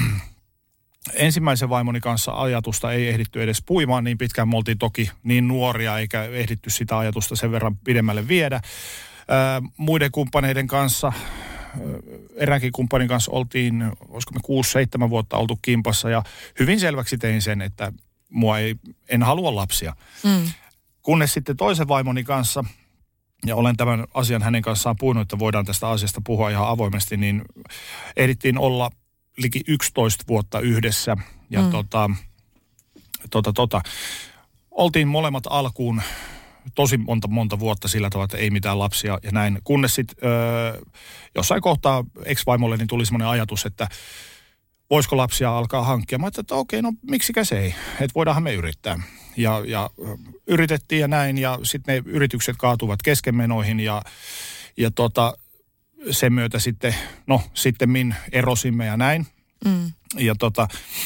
Ensimmäisen vaimoni kanssa ajatusta ei ehditty edes puimaan niin pitkään. Me oltiin toki niin nuoria eikä ehditty sitä ajatusta sen verran pidemmälle viedä. Ää, muiden kumppaneiden kanssa, eräänkin kumppanin kanssa oltiin, olisiko me kuusi seitsemän vuotta oltu kimpassa ja hyvin selväksi tein sen, että mua ei, en halua lapsia. Mm. Kunnes sitten toisen vaimoni kanssa, ja olen tämän asian hänen kanssaan puhunut, että voidaan tästä asiasta puhua ihan avoimesti, niin ehdittiin olla liki yksitoista vuotta yhdessä ja mm. tota, tota, tota, oltiin molemmat alkuun tosi monta, monta vuotta sillä tavalla, että ei mitään lapsia ja näin. Kunnes sitten öö, jossain kohtaa ex-vaimolle niin tuli semmoinen ajatus, että voisiko lapsia alkaa hankkia. Mä ajattelin, että okei, no miksikä se ei, että voidaanhan me yrittää. Ja, ja yritettiin ja näin ja sitten ne yritykset kaatuvat keskenmenoihin ja, ja tota... sen myötä sitten, no sitten min erosimme ja näin. Mm. Ja tota,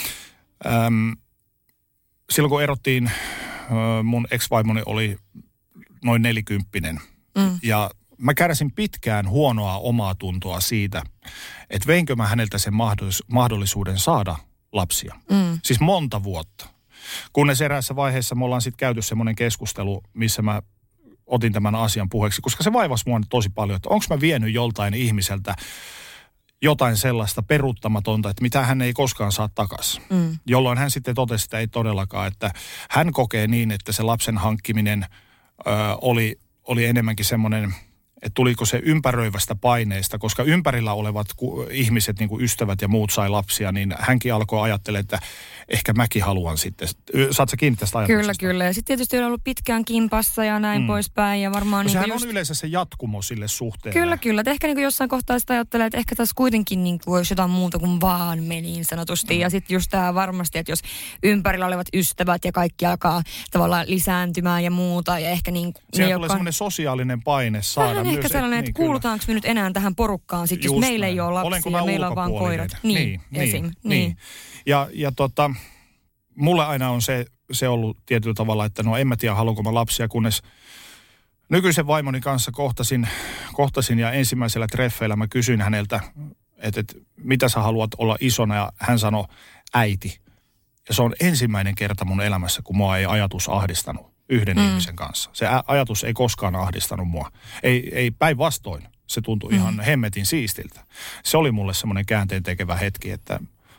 äm, silloin kun erottiin, äh, mun ex-vaimoni oli noin nelikymppinen. Mm. Ja mä kärsin pitkään huonoa omaa tuntoa siitä, että veinkö mä häneltä sen mahdollis- mahdollisuuden saada lapsia. Mm. Siis monta vuotta. Kunnes eräässä vaiheessa me ollaan sitten käyty semmoinen keskustelu, missä mä otin tämän asian puheeksi, koska se vaivasi mua tosi paljon, että onko mä vienyt joltain ihmiseltä jotain sellaista peruuttamatonta, että mitä hän ei koskaan saa takaisin. Mm. Jolloin hän sitten totesi, että ei todellakaan, että hän kokee niin, että se lapsen hankkiminen ö, oli, oli enemmänkin semmoinen, että tuliko se ympäröivästä paineesta, koska ympärillä olevat ku, ihmiset, niin kuin ystävät ja muut sai lapsia, niin hänkin alkoi ajattelemaan, että ehkä mäkin haluan sitten. Saat sä kiinni tästä ajatuksesta? Kyllä, kyllä. Ja sitten tietysti on ollut pitkään kimpassa ja näin mm. poispäin. Ja varmaan no, niin sehän just... on yleensä se jatkumo sille suhteelle. Kyllä, kyllä. Et ehkä niin kuin jossain kohtaa sitä ajattelee, että ehkä tässä kuitenkin niin kuin olisi jotain muuta kuin vaan me niin sanotusti. Mm. Ja sitten just tämä varmasti, että jos ympärillä olevat ystävät ja kaikki alkaa tavallaan lisääntymään ja muuta. Ja ehkä niin kuin... Siellä tulee semmoinen sosiaalinen paine saada vähän myös. Ehkä sellainen, että niin, kuulutaanko me nyt enää tähän porukkaan, sit, jos meillä ei ole lapsia ja meillä on vaan koirat. Niin, niin, esim. Niin. niin. Ja, ja tota, mulle aina on se, se ollut tietyllä tavalla, että no en mä tiedä, haluanko mä lapsia, kunnes nykyisen vaimoni kanssa kohtasin, kohtasin ja ensimmäisellä treffeillä mä kysyin häneltä, että, että mitä sä haluat olla isona, ja hän sanoi äiti. Ja se on ensimmäinen kerta mun elämässä, kun mua ei ajatus ahdistanut yhden mm. ihmisen kanssa. Se ajatus ei koskaan ahdistanut mua. Ei, ei päinvastoin. Se tuntui mm. ihan hemmetin siistiltä. Se oli mulle semmoinen käänteen tekevä hetki, että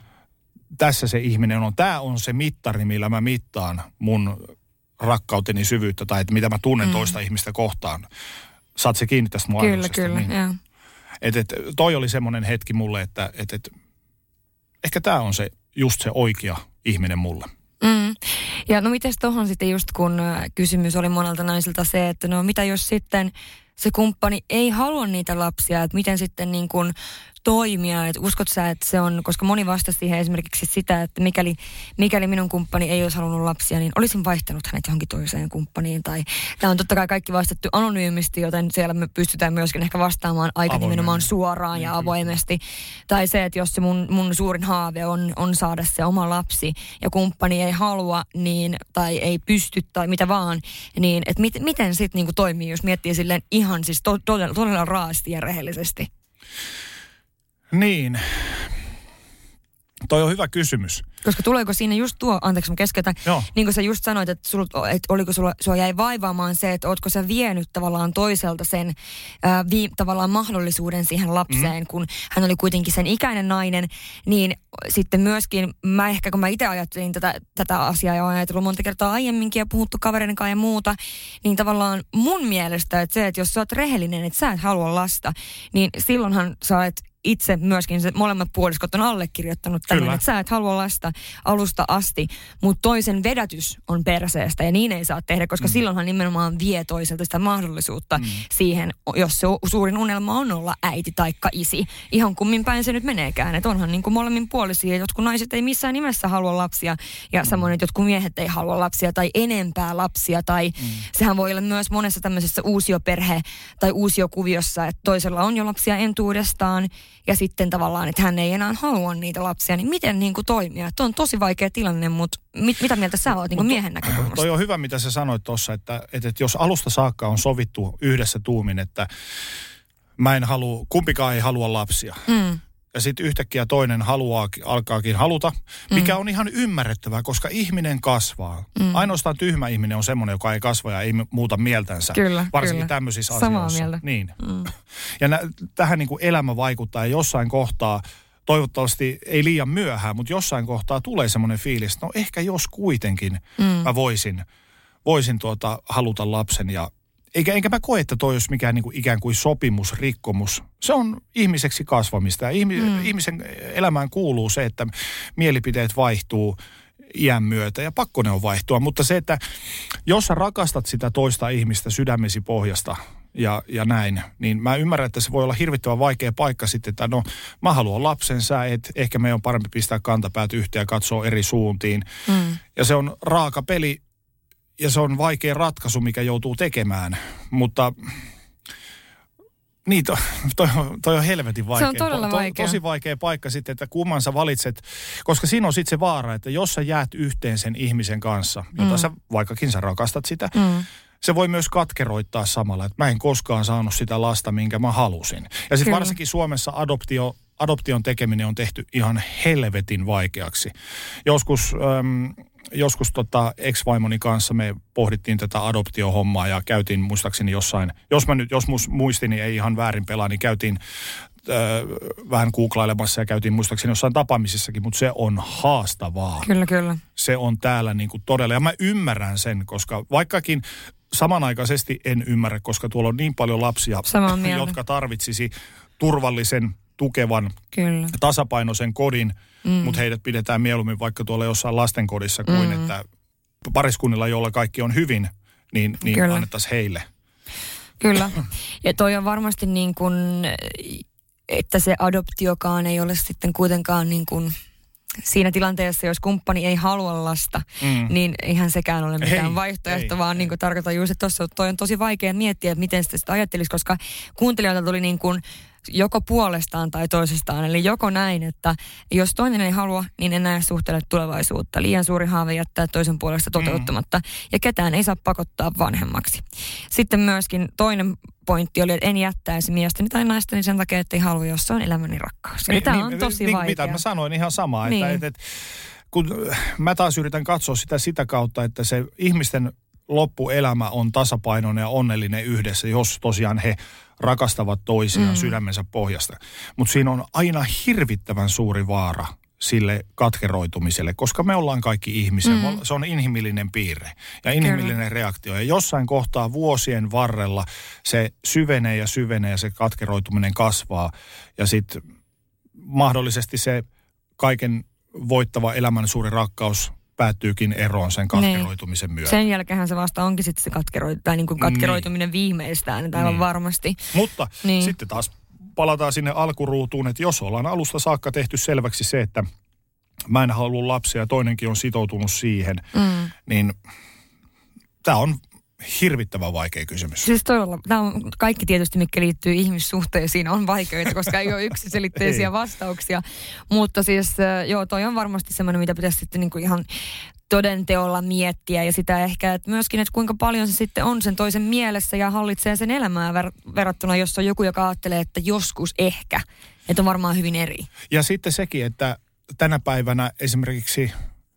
tässä se ihminen on. Tämä on se mittari, millä mä mittaan mun rakkauteni syvyyttä tai että mitä mä tunnen mm. toista ihmistä kohtaan. Saat se kiinni tästä mun Kyllä, ajatuksesta? kyllä, niin. joo. Et, et, toi oli semmoinen hetki mulle, että et, et, ehkä tämä on se just se oikea ihminen mulle. Mm. Ja no mites tohon sitten just kun kysymys oli monelta naisilta se, että no mitä jos sitten se kumppani ei halua niitä lapsia, että miten sitten niin kuin toimia, että uskot sä, että se on, koska moni vastasi siihen esimerkiksi sitä, että mikäli, mikäli minun kumppani ei olisi halunnut lapsia, niin olisin vaihtanut hänet johonkin toiseen kumppaniin. Tai tämä on totta kai kaikki vastattu anonyymisti, joten siellä me pystytään myöskin ehkä vastaamaan aika Avoimeen. nimenomaan suoraan ja avoimesti. Tai se, että jos se mun, mun suurin haave on, on saada se oma lapsi ja kumppani ei halua niin, tai ei pysty tai mitä vaan, niin että mit, miten sitten niinku toimii, jos miettii silleen ihan siis to, todella, todella raasti ja rehellisesti? Niin. Toi on hyvä kysymys. Koska tuleeko siinä just tuo, anteeksi mä keskeytän, Joo. niin kuin sä just sanoit, että, sul, että oliko sulla, sua jäi vaivaamaan se, että ootko sä vienyt tavallaan toiselta sen ää, vi, tavallaan mahdollisuuden siihen lapseen, mm. kun hän oli kuitenkin sen ikäinen nainen, niin sitten myöskin mä ehkä kun mä itse ajattelin tätä, tätä asiaa ja olen ajatellut monta kertaa aiemminkin ja puhuttu kavereiden kanssa ja muuta, niin tavallaan mun mielestä, että se, että jos sä oot rehellinen, että sä et halua lasta, niin silloinhan sä olet itse myöskin, se molemmat puoliskot on allekirjoittanut tämän, että sä et halua lasta alusta asti, mutta toisen vedätys on perseestä ja niin ei saa tehdä, koska mm. silloinhan nimenomaan vie toiselta sitä mahdollisuutta mm. siihen, jos se suurin unelma on olla äiti taikka isi. Ihan kummin päin se nyt meneekään, että onhan niin kuin molemmin puolisia, jotkut naiset ei missään nimessä halua lapsia ja mm. samoin, että jotkut miehet ei halua lapsia tai enempää lapsia tai mm. sehän voi olla myös monessa tämmöisessä uusioperhe tai uusiokuviossa, että toisella on jo lapsia entuudestaan ja sitten tavallaan, että hän ei enää halua niitä lapsia, niin miten niin kuin toimia? Tuo on tosi vaikea tilanne, mutta mit, mitä mieltä sä oot niin kuin miehen näkökulmasta? Toi on hyvä, mitä sä sanoit tuossa, että, että, että jos alusta saakka on sovittu yhdessä tuumin, että mä en halua, kumpikaan ei halua lapsia. Mm. Ja sitten yhtäkkiä toinen haluaa, alkaakin haluta, mikä mm. on ihan ymmärrettävää, koska ihminen kasvaa. Mm. Ainoastaan tyhmä ihminen on semmoinen, joka ei kasva ja ei muuta mieltänsä. Kyllä, varsinkin kyllä. tämmöisissä Samaa asioissa. mieltä. Niin. Mm. Ja nä, tähän niin kuin elämä vaikuttaa ja jossain kohtaa, toivottavasti ei liian myöhään, mutta jossain kohtaa tulee semmoinen fiilis, että no ehkä jos kuitenkin mm. mä voisin, voisin tuota, haluta lapsen ja Eikä, enkä mä koe, että toi olisi mikään niin kuin ikään kuin sopimusrikkomus. Se on ihmiseksi kasvamista. Ja ihmi, mm. ihmisen elämään kuuluu se, että mielipiteet vaihtuu iän myötä ja pakko ne on vaihtua. Mutta se, että jos sä rakastat sitä toista ihmistä sydämesi pohjasta ja, ja näin, niin mä ymmärrän, että se voi olla hirvittävän vaikea paikka sitten, että no mä haluan lapsen, sä et, ehkä meidän on parempi pistää kantapäät yhteen ja katsoa eri suuntiin. Mm. Ja se on raaka peli. Ja se on vaikea ratkaisu, mikä joutuu tekemään, mutta niin, to, toi, toi on helvetin vaikea. Se on todella to, vaikea. Tosi vaikea paikka sitten, että kumman sä valitset, koska siinä on sitten se vaara, että jos sä jäät yhteen sen ihmisen kanssa, jota mm. sä, vaikkakin sä rakastat sitä, mm. se voi myös katkeroittaa samalla, että mä en koskaan saanut sitä lasta, minkä mä halusin. Ja sitten varsinkin Suomessa adoptio, adoption tekeminen on tehty ihan helvetin vaikeaksi. Joskus... Äm, Joskus tota ex-vaimoni kanssa me pohdittiin tätä adoptiohommaa ja käytiin muistaakseni jossain, jos mä nyt, jos muistini ei ihan väärin pelaa, niin käytiin äh, vähän googlailemassa ja käytiin muistaakseni jossain tapaamisissakin, mutta se on haastavaa. Kyllä, kyllä. Se on täällä niin kuin todella, ja mä ymmärrän sen, koska vaikkakin samanaikaisesti en ymmärrä, koska tuolla on niin paljon lapsia, jotka tarvitsisi turvallisen, tukevan, Kyllä. tasapainoisen kodin, mm. mutta heidät pidetään mieluummin vaikka tuolla jossain lastenkodissa kuin mm. että pariskunnilla, joilla kaikki on hyvin, niin, niin annettaisiin heille. Kyllä. Ja toi on varmasti niin kuin, että se adoptiokaan ei ole sitten kuitenkaan niin kuin siinä tilanteessa, jos kumppani ei halua lasta, mm. niin eihän sekään ole mitään ei, vaihtoehto, ei, vaan ei. Niin kuin tarkoitan just, että tuossa toi on tosi vaikea miettiä, että miten sitä, sitä ajattelisi, koska kuuntelijoilta tuli niin kuin joko puolestaan tai toisestaan. Eli joko näin, että jos toinen ei halua, niin en näe suhteelle tulevaisuutta. Liian suuri haave jättää toisen puolesta toteuttamatta. Mm. Ja ketään ei saa pakottaa vanhemmaksi. Sitten myöskin toinen pointti oli, että en jättäisi miestäni tai naistani sen takia, että ei halua, jos se on elämäni rakkaus. Eli niin, tämä on niin, tosi niin, vaikea. Mitä mä sanoin ihan samaa, niin. että, että, että kun mä taas yritän katsoa sitä sitä kautta, että se ihmisten loppuelämä on tasapainoinen ja onnellinen yhdessä, jos tosiaan he rakastavat toisiaan mm. sydämensä pohjasta. Mutta siinä on aina hirvittävän suuri vaara sille katkeroitumiselle, koska me ollaan kaikki ihmisiä. Mm. Se on inhimillinen piirre ja inhimillinen Kyllä. reaktio. Ja jossain kohtaa vuosien varrella se syvenee ja syvenee ja se katkeroituminen kasvaa. Ja sitten mahdollisesti se kaiken voittava elämän suuri rakkaus päättyykin eroon sen katkeroitumisen niin. myötä. Sen jälkeenhän se vasta onkin sitten se katkero, tai niin kuin katkeroituminen niin. viimeistään, että aivan niin. varmasti. Mutta niin. sitten taas palataan sinne alkuruutuun, että jos ollaan alusta saakka tehty selväksi se, että mä en halua lapsia ja toinenkin on sitoutunut siihen, mm. niin tämä on hirvittävän vaikea kysymys. Siis todella, tämä on kaikki tietysti, mikä liittyy ihmissuhteisiin, on vaikeita, koska ei ole yksiselitteisiä vastauksia. Mutta siis joo, toi on varmasti semmoinen, mitä pitäisi sitten niinku ihan todenteolla miettiä ja sitä ehkä, että myöskin, että kuinka paljon se sitten on sen toisen mielessä ja hallitsee sen elämää ver- verrattuna, jos on joku, joka ajattelee, että joskus ehkä, että on varmaan hyvin eri. Ja sitten sekin, että tänä päivänä esimerkiksi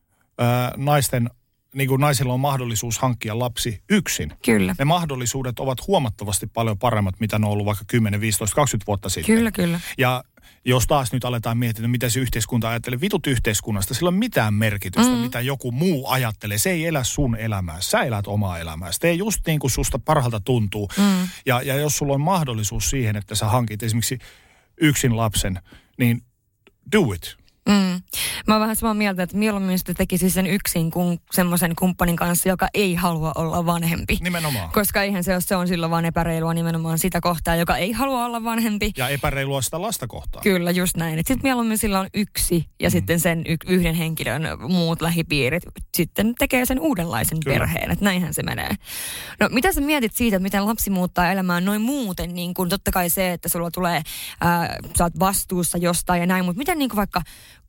ää, naisten niin kuin naisilla on mahdollisuus hankkia lapsi yksin. Kyllä. Ne mahdollisuudet ovat huomattavasti paljon paremmat, mitä ne on ollut vaikka kymmenen, viisitoista, kaksikymmentä vuotta sitten. Kyllä, kyllä. Ja jos taas nyt aletaan miettiä, mitä se yhteiskunta ajattelee, vitut yhteiskunnasta, sillä on mitään merkitystä, mm. mitä joku muu ajattelee. Se ei elä sun elämää, sä elät omaa elämää. Tee just niin kuin susta parhaalta tuntuu. Mm. Ja, ja jos sulla on mahdollisuus siihen, että sä hankit esimerkiksi yksin lapsen, niin do it. Mm. Mä oon vähän samaa mieltä, että mieluummin sitä tekisi sen yksin kuin semmoisen kumppanin kanssa, joka ei halua olla vanhempi. Nimenomaan. Koska eihän se ole, se on silloin vaan epäreilua nimenomaan sitä kohtaa, joka ei halua olla vanhempi. Ja epäreilua sitä lasta kohtaa. Kyllä, just näin. Sitten mieluummin sillä on yksi ja mm. sitten sen y- yhden henkilön muut lähipiirit sitten tekee sen uudenlaisen Kyllä. perheen. Että näinhän se menee. No mitä sä mietit siitä, miten lapsi muuttaa elämään noin muuten? Niin kun totta kai se, että sulla tulee, ää, sä oot vastuussa jostain ja näin, mutta miten niin kuin vaikka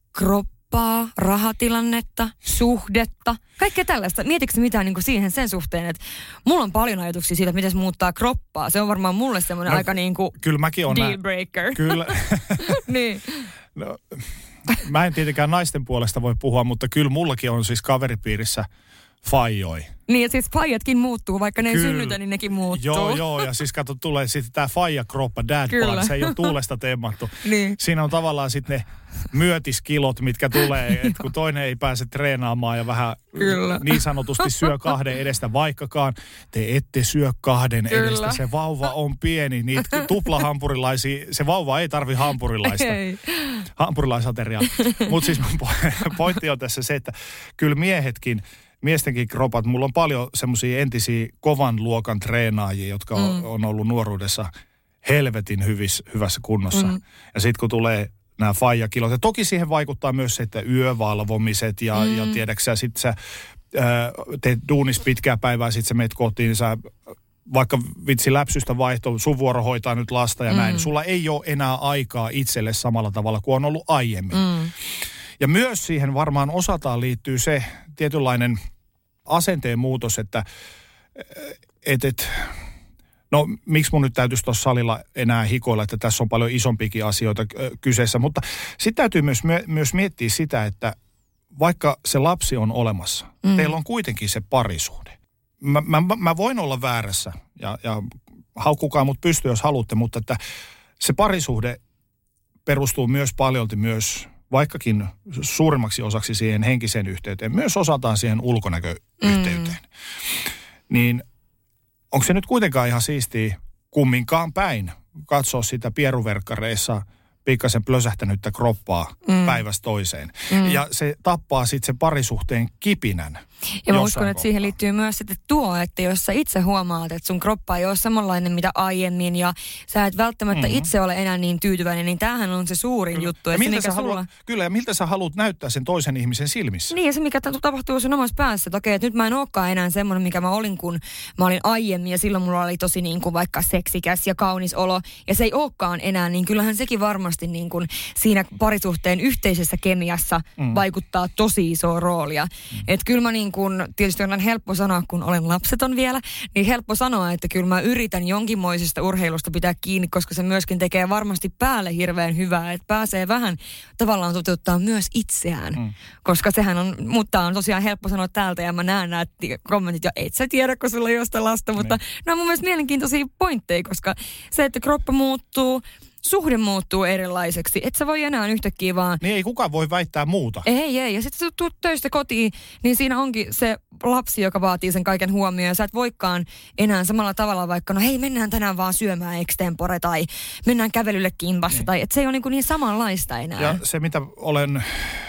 kroppaa, rahatilannetta, suhdetta, kaikkea tällaista. Mietitkö mitään niin kuin siihen sen suhteen, että mulla on paljon ajatuksia siitä, miten se muuttaa kroppaa. Se on varmaan mulle semmoinen no, aika niin kuin kyllä mäkin on deal breaker. Kyllä. niin. No, mä en tietenkään naisten puolesta voi puhua, mutta kyllä mullakin on siis kaveripiirissä faijoi. Niin, ja siis faijatkin muuttuu, vaikka ne ei synnytä, niin nekin muuttuu. Joo, joo, ja siis kato, tulee sitten tämä faija-kroppa, dad bod, se ei ole tuulesta temmattu. niin. Siinä on tavallaan sitten ne myötiskilot, mitkä tulee, että kun toinen ei pääse treenaamaan ja vähän Kyllä. niin sanotusti syö kahden edestä, vaikkakaan te ette syö kahden Kyllä. edestä, se vauva on pieni, niitä tuplahampurilaisia, se vauva ei tarvi hampurilaista, ei. hampurilaisateriaa. Mutta siis mun pointti on tässä se, että kyllä miehetkin, miestenkin kropat, mulla on paljon semmoisia entisiä kovan luokan treenaajia, jotka mm. on, on ollut nuoruudessa helvetin hyvissä, hyvässä kunnossa. Mm. Ja sitten kun tulee nämä faijakilot, ja toki siihen vaikuttaa myös se, että yövalvomiset ja, mm. ja tiedäksä, sitten sä ää, teet duunis pitkää päivää, sitten sä meet kotiin, sä vaikka vitsi läpsystä vaihto, sun vuoro hoitaa nyt lasta ja mm. näin. Sulla ei ole enää aikaa itselle samalla tavalla kuin on ollut aiemmin. Mm. Ja myös siihen varmaan osataan liittyy se tietynlainen asenteen muutos, että et, et, no miksi mun nyt täytyisi tuossa salilla enää hikoilla, että tässä on paljon isompiakin asioita kyseessä. Mutta sitten täytyy myös, myös miettiä sitä, että vaikka se lapsi on olemassa, mm. teillä on kuitenkin se parisuhde. Mä, mä, mä voin olla väärässä ja, ja haukkukaa mut pystyy, jos haluatte, mutta että se parisuhde perustuu myös paljolti myös vaikkakin suurimmaksi osaksi siihen henkiseen yhteyteen, myös osataan siihen ulkonäköyhteyteen. Mm. Niin onko se nyt kuitenkaan ihan siistiä kumminkaan päin katsoa sitä pieruverkkareissa pikkasen plösähtänyttä kroppaa mm. päivästä toiseen. Mm. Ja se tappaa sitten sen parisuhteen kipinän. Ja mä uskon, että siihen liittyy myös sitten tuo, että jos sä itse huomaat, että sun kroppa ei ole samanlainen mitä aiemmin ja sä et välttämättä mm-hmm. itse ole enää niin tyytyväinen, niin tämähän on se suurin kyllä. juttu. Ja miltä se, sä sulla... haluat, kyllä, ja miltä sä haluat näyttää sen toisen ihmisen silmissä? Niin, ja se mikä tapahtuu sun omassa päässä, että okei, että nyt mä en olekaan enää semmoinen, mikä mä olin, kun mä olin aiemmin, ja silloin mulla oli tosi niin kuin vaikka seksikäs ja kaunis olo, ja se ei olekaan enää, niin kyllähän sekin varmasti niin kuin siinä parisuhteen yhteisessä kemiassa mm. vaikuttaa tosi isoa roolia. Mm. Että kyllä mä niin kuin, tietysti on helppo sanoa, kun olen lapseton vielä, niin helppo sanoa, että kyllä mä yritän jonkinmoisesta urheilusta pitää kiinni, koska se myöskin tekee varmasti päälle hirveän hyvää, että pääsee vähän tavallaan toteuttaa myös itseään, mm. koska sehän on, mutta on tosiaan helppo sanoa täältä, ja mä näen nämä kommentit, ja et sä tiedä, kun sulla ei ole sitä lasta, mutta ne. nämä on mun mielestä mielenkiintoisia pointteja, koska se, että kroppa muuttuu, suhde muuttuu erilaiseksi. Et sä voi enää yhtäkkiä vaan... Niin ei kukaan voi väittää muuta. Ei, ei. Ja sitten sä tuut töistä kotiin, niin siinä onkin se lapsi, joka vaatii sen kaiken huomioon. Ja sä et voikaan enää samalla tavalla vaikka, no hei, mennään tänään vaan syömään extempore tai mennään kävelylle kimpassa. Niin. Tai et se ei ole niin, niin samanlaista enää. Ja se, mitä olen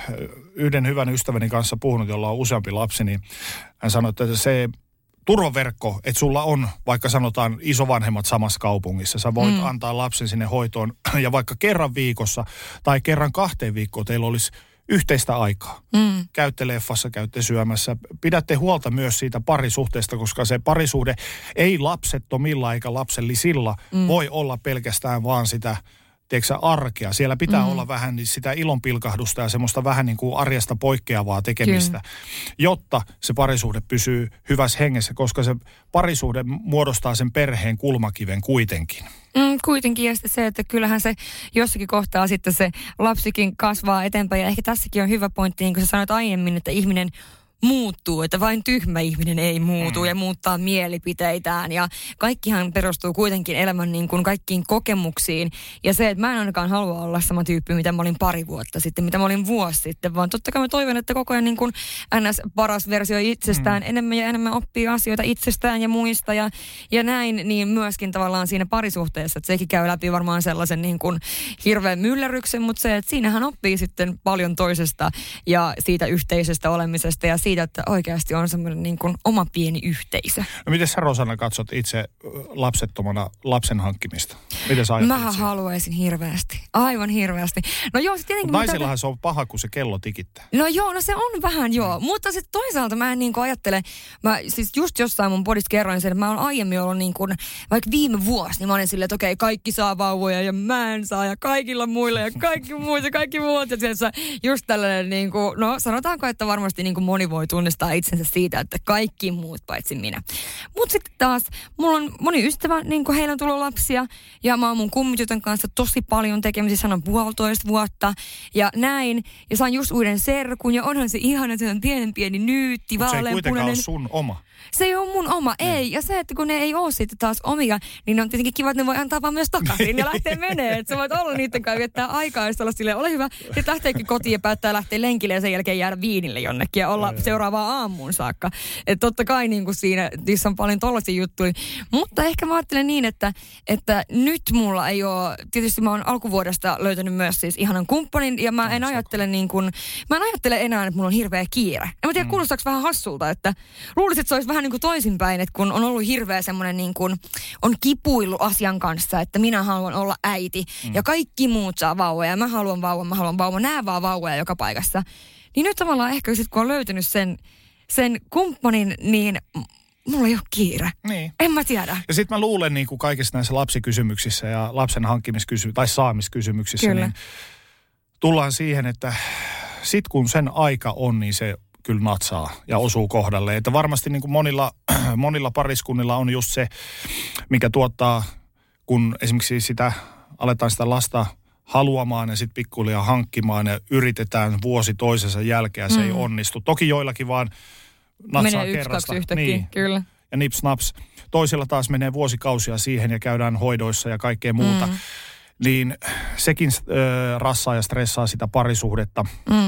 yhden hyvän ystäväni kanssa puhunut, jolla on useampi lapsi, niin hän sanoi, että se... turvaverkko, että sulla on, vaikka sanotaan isovanhemmat samassa kaupungissa, sä voit mm. antaa lapsen sinne hoitoon ja vaikka kerran viikossa tai kerran kahteen viikkoon teillä olisi yhteistä aikaa. Mm. Käytte leffassa, käytte syömässä. Pidätte huolta myös siitä parisuhteesta, koska se parisuhde ei lapsettomilla eikä lapsellisilla mm. voi olla pelkästään vaan sitä tiedätkö, arkea. Siellä pitää mm. olla vähän sitä ilonpilkahdusta ja semmoista vähän niin kuin arjesta poikkeavaa tekemistä, Kyllä. jotta se parisuhde pysyy hyvässä hengessä, koska se parisuhde muodostaa sen perheen kulmakiven kuitenkin. Mm, kuitenkin, ja sitten se, että kyllähän se jossakin kohtaa sitten se lapsikin kasvaa eteenpäin, ja ehkä tässäkin on hyvä pointti, niin kuin sä sanoit aiemmin, että ihminen muuttuu, että vain tyhmä ihminen ei muutu mm. ja muuttaa mielipiteitään ja kaikkihan perustuu kuitenkin elämän niin kuin kaikkiin kokemuksiin ja se, että mä en ainakaan halua olla sama tyyppi, mitä mä olin pari vuotta sitten, mitä mä olin vuosi sitten, vaan totta kai mä toivon, että koko ajan niin kuin ns. Paras versio itsestään mm. enemmän ja enemmän oppii asioita itsestään ja muista ja, ja näin, niin myöskin tavallaan siinä parisuhteessa, että sekin käy läpi varmaan sellaisen niin kuin hirveän myllerryksen, mutta se, että siinähän oppii sitten paljon toisesta ja siitä yhteisestä olemisesta ja siitä, että oikeasti on semmoinen niin kuin oma pieni yhteisö. No miten sä, Rosanna, katsot itse lapsettomana lapsen hankkimista? Miten sä ajattelet Mä haluaisin hirveästi. Aivan hirveästi. No joo, tietenkin... Naisillahan se on paha, kun se kello tikittää. No joo, no se on vähän joo. Mm. Mutta sitten toisaalta mä en niin kuin ajattele... Mä siis just jossain mun podissa kerroin sen, että mä oon aiemmin ollut niin kuin... Vaikka viime vuosi, niin mä olin silleen, että okei, kaikki saa vauvoja ja mä en saa ja kaikilla muilla ja kaikki muut ja kaikki muut. Ja tietysti just tällainen niin kuin... No sanotaanko, että varmasti niin kuin moni voi tunnistaa itsensä siitä, että kaikki muut paitsi minä. Mutta sitten taas, mulla on moni ystävä, niin kuin heillä on tullut lapsia, ja mä oon mun kummitytön kanssa tosi paljon tekemisissä, sanon puolitoista vuotta, ja näin, ja saan just uuden serkun, ja onhan se ihana, että se on pienen pieni nyytti, vaaleanpunainen. Mutta se ei kuitenkaan ole sun oma. Se ei ole mun oma, ne. ei. Ja se, että kun ne ei ole sitten taas omia, niin on tietenkin kiva, että ne voi antaa vaan myös takaisin ja lähtee menee. Että sä voit olla niiden kanssa viettää aikaa ja olla silleen, ole hyvä. Sitten lähteekin kotiin ja päättää lähteä lenkille ja sen jälkeen jäädä viinille jonnekin ja olla seuraavaan aamuun saakka. Että totta kai niin kuin siinä, niissä on paljon tollaisia juttuja. Mutta ehkä mä ajattelen niin, että, että nyt mulla ei ole, tietysti mä oon alkuvuodesta löytänyt myös siis ihanan kumppanin ja mä en ajattele niin kuin, mä en ajattele enää, että mulla on hirveä kiire. En mä tiedä, mm. kuulostaako vähän hassulta, että luulisin, että se olisi vähän niin kuin toisinpäin, että kun on ollut hirveä semmoinen niin kuin, on kipuillut asian kanssa, että minä haluan olla äiti mm. ja kaikki muut saa vauvoja ja mä haluan vauvan, mä haluan vauvan, nää vaan vauvoja joka paikassa. Niin nyt tavallaan ehkä sitten kun on löytynyt sen, sen kumppanin, niin mulla ei ole kiire. Niin. En mä tiedä. Ja sitten mä luulen niin kuin kaikissa näissä lapsikysymyksissä ja lapsen hankkimiskysymyksissä tai saamiskysymyksissä, Kyllä. niin tullaan siihen, että sit kun sen aika on, niin se kyllä natsaa ja osuu kohdalle. Että varmasti niin kuin monilla, monilla pariskunnilla on just se, mikä tuottaa, kun esimerkiksi sitä aletaan sitä lasta haluamaan ja sitten pikkuhiljaa hankkimaan ja yritetään vuosi toisensa jälkeen ja se mm. ei onnistu. Toki joillakin vaan natsaa menee kerrasta. Menee yksi, kaksi yhtäkkiä, niin. Kyllä. Ja nips naps. Toisilla taas menee vuosikausia siihen ja käydään hoidoissa ja kaikkea muuta. Mm. Niin sekin äh, rassaa ja stressaa sitä parisuhdetta. Mm.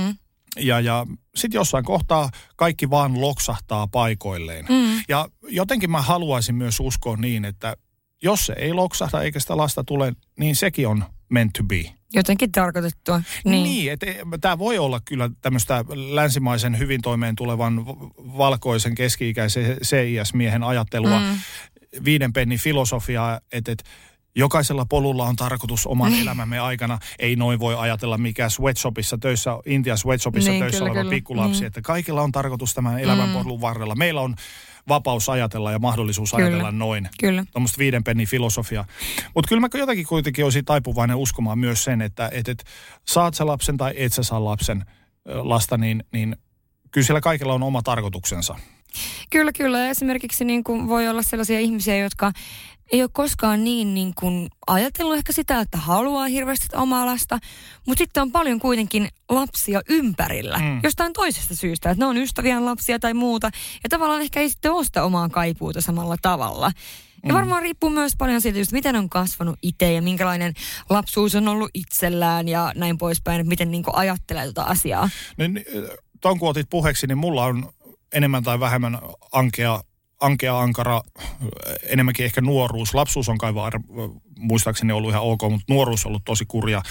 Ja, ja sitten jossain kohtaa kaikki vaan loksahtaa paikoilleen. Mm. Ja jotenkin mä haluaisin myös uskoa niin, että jos se ei loksahda eikä sitä lasta tule, niin sekin on meant to be. Jotenkin tarkoitettua. Niin, niin että tämä voi olla kyllä tämmöistä länsimaisen hyvin toimeen tulevan valkoisen keski-ikäisen C I S-miehen ajattelua, mm. viiden pennin filosofiaa, että, että jokaisella polulla on tarkoitus oman elämämme aikana. Ei noin voi ajatella mikä sweatshopissa töissä, Intia sweatshopissa niin, töissä kyllä, oleva kyllä. pikkulapsi, Niin. että kaikilla on tarkoitus tämän elämänpolun mm. varrella. Meillä on vapaus ajatella ja mahdollisuus kyllä. ajatella noin. Kyllä. Tuommoista viiden pennin filosofiaa. Mutta kyllä mä jotenkin kuitenkin olisin taipuvainen uskomaan myös sen, että et, et, saat sä lapsen tai et sä saa lapsen lasta, niin, niin kyllä siellä kaikilla on oma tarkoituksensa. Kyllä, kyllä. Esimerkiksi niin kuin voi olla sellaisia ihmisiä, jotka ei ole koskaan niin, niin kuin ajatellut ehkä sitä, että haluaa hirveästi omaa lasta, mutta sitten on paljon kuitenkin lapsia ympärillä mm. jostain toisesta syystä, että ne on ystävien lapsia tai muuta, ja tavallaan ehkä ei sitten ole sitä omaa kaipuuta samalla tavalla. Ja varmaan riippuu myös paljon siitä, just miten on kasvanut itse ja minkälainen lapsuus on ollut itsellään ja näin poispäin, että miten niin kuin ajattelee tuota asiaa. Niin, ton kun otit puheeksi, niin mulla on enemmän tai vähemmän ankea, ankea ankara, enemmänkin ehkä nuoruus. Lapsuus on kai vaan, muistaakseni ollut ihan ok, mutta nuoruus on ollut tosi kurja.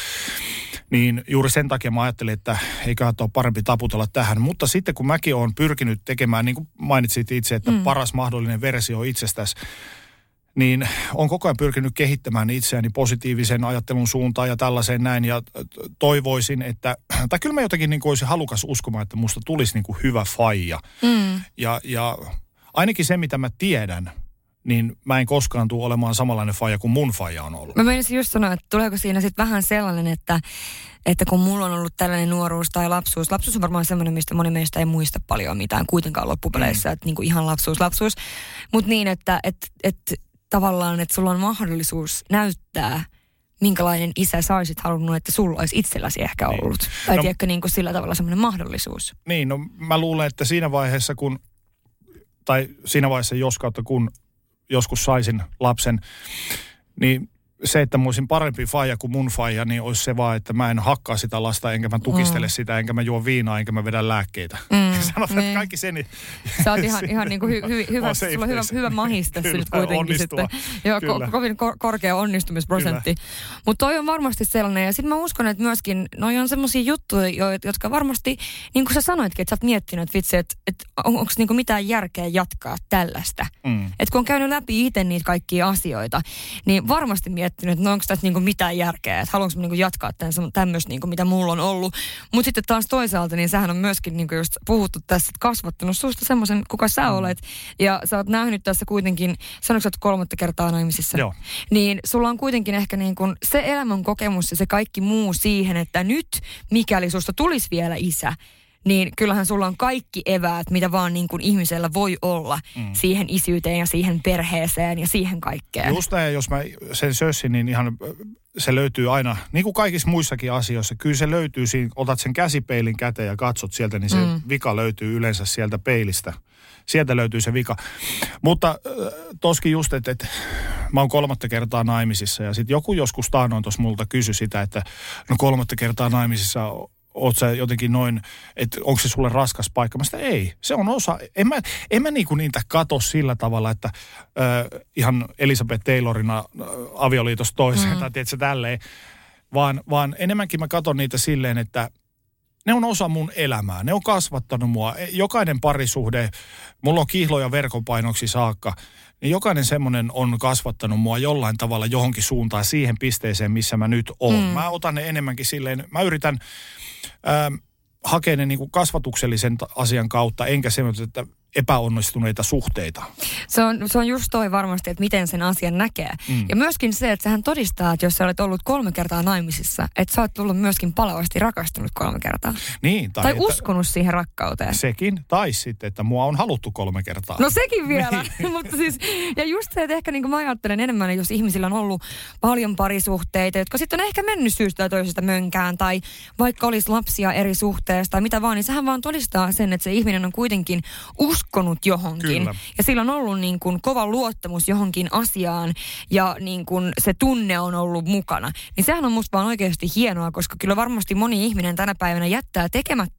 Niin juuri sen takia mä ajattelin, että eiköhän ole parempi taputella tähän. Mutta sitten kun mäkin olen pyrkinyt tekemään, niin kuin mainitsit itse, että mm. paras mahdollinen versio itsestäsi, niin on koko ajan pyrkinyt kehittämään itseäni positiivisen ajattelun suuntaan ja tällaiseen näin. Ja toivoisin, että, tai kyllä mä jotenkin niin kuin olisin halukas uskomaan, että musta tulisi niin kuin hyvä faija. Mm. Ja, ja ainakin se, mitä mä tiedän, niin mä en koskaan tule olemaan samanlainen faija kuin mun faija on ollut. Mä menisin just sanoa, että tuleeko siinä sitten vähän sellainen, että, että kun mulla on ollut tällainen nuoruus tai lapsuus, lapsuus on varmaan semmoinen, mistä moni meistä ei muista paljon mitään kuitenkaan loppupeleissä, mm. että niin kuin ihan lapsuus, lapsuus. Mutta niin, että et, et, tavallaan, että sulla on mahdollisuus näyttää, minkälainen isä sä olisit halunnut, että sulla olisi itselläsi ehkä niin. ollut. Tai no, tiedätkö niin kuin sillä tavalla semmoinen mahdollisuus. Niin, no mä luulen, että siinä vaiheessa kun, tai siinä vaiheessa jos kautta kun joskus saisin lapsen, niin se, että mä olisin parempi faija kuin mun faija, niin olisi se vaan, että mä en hakkaa sitä lasta, enkä mä tukistele mm. sitä, enkä mä juo viinaa, enkä mä vedä lääkkeitä. Mm. Sanotaan, niin. Että kaikki sen... Sä oot ihan, ihan niin kuin hy, hy, hyvä, sulla on hyvä, hyvä mahiste kyllä, nyt kuitenkin onnistua. sitten. Joo, ko, kovin kor, korkea onnistumisprosentti. Mutta toi on varmasti sellainen, ja sitten mä uskon, että myöskin noi on semmoisia juttuja, jotka varmasti, niin kuin sä sanoitkin, että sä oot miettinyt, että vitsi, että, että on, onko niinku mitään järkeä jatkaa tällaista. Mm. Että kun on käynyt läpi itse niitä kaikkia asioita, niin varmasti miettinyt, että no onko tässä niinku mitään järkeä, että haluanko niinku jatkaa tämmöistä, niinku, mitä mulla on ollut. Mutta sitten taas toisaalta, niin sähän on myöskin niinku just puhuttu tässä, että kasvattanut susta semmoisen, kuka sä mm. olet. Ja sä oot nähnyt tässä kuitenkin, sanoiko sä oot kolmatta kertaa naimisissa? Joo. Niin sulla on kuitenkin ehkä niinku se elämän kokemus ja se kaikki muu siihen, että nyt mikäli susta tulisi vielä isä, niin kyllähän sulla on kaikki eväät, mitä vaan niin kuin ihmisellä voi olla mm. siihen isyyteen ja siihen perheeseen ja siihen kaikkeen. Just näin, jos mä sen sössin, niin ihan se löytyy aina, niin kuin kaikissa muissakin asioissa, kyllä se löytyy siinä, otat sen käsipeilin käteen ja katsot sieltä, niin se mm. vika löytyy yleensä sieltä peilistä. Sieltä löytyy se vika. Mutta äh, toskin just, että et, mä oon kolmatta kertaa naimisissa ja sitten joku joskus taannoin tuossa multa kysyi sitä, että no kolmatta kertaa naimisissa oot sä jotenkin noin, että onko se sulle raskas paikka? Mä sitä ei. Se on osa. En mä, en mä niinku niitä katso sillä tavalla, että äh, ihan Elizabeth Taylorina äh, avioliitosta toiseen, mm. tai tiedätkö tälleen, vaan, vaan enemmänkin mä katson niitä silleen, että ne on osa mun elämää. Ne on kasvattanut mua. Jokainen parisuhde, mulla on kihloja verkonpainoksi saakka, niin jokainen semmoinen on kasvattanut mua jollain tavalla johonkin suuntaan siihen pisteeseen, missä mä nyt oon. Mm. Mä otan ne enemmänkin silleen, mä yritän ähm, hakea ne niin kuin kasvatuksellisen asian kautta, enkä semmoista, että epäonnistuneita suhteita. Se on, se on just toi varmasti, että miten sen asian näkee. Mm. Ja myöskin se, että sehän todistaa, että jos sä olet ollut kolme kertaa naimisissa, että sä oot tullut myöskin palavasti rakastunut kolme kertaa. Niin. Tai, tai että, uskonut siihen rakkauteen. Sekin. Tai sitten, että mua on haluttu kolme kertaa. No sekin vielä. Mutta siis, ja just se, että ehkä niin kuin mä ajattelen enemmän, jos ihmisillä on ollut paljon parisuhteita, jotka sitten on ehkä mennyt syystä tai toisesta mönkään, tai vaikka olisi lapsia eri suhteesta tai mitä vaan, niin sehän vaan todistaa sen, että se ihminen on kuitenkin uskonut johonkin. Kyllä. Ja sillä on ollut niin kuin kova luottamus johonkin asiaan ja niin kuin se tunne on ollut mukana. Niin sehän on musta vaan oikeasti hienoa, koska kyllä varmasti moni ihminen tänä päivänä jättää tekemättä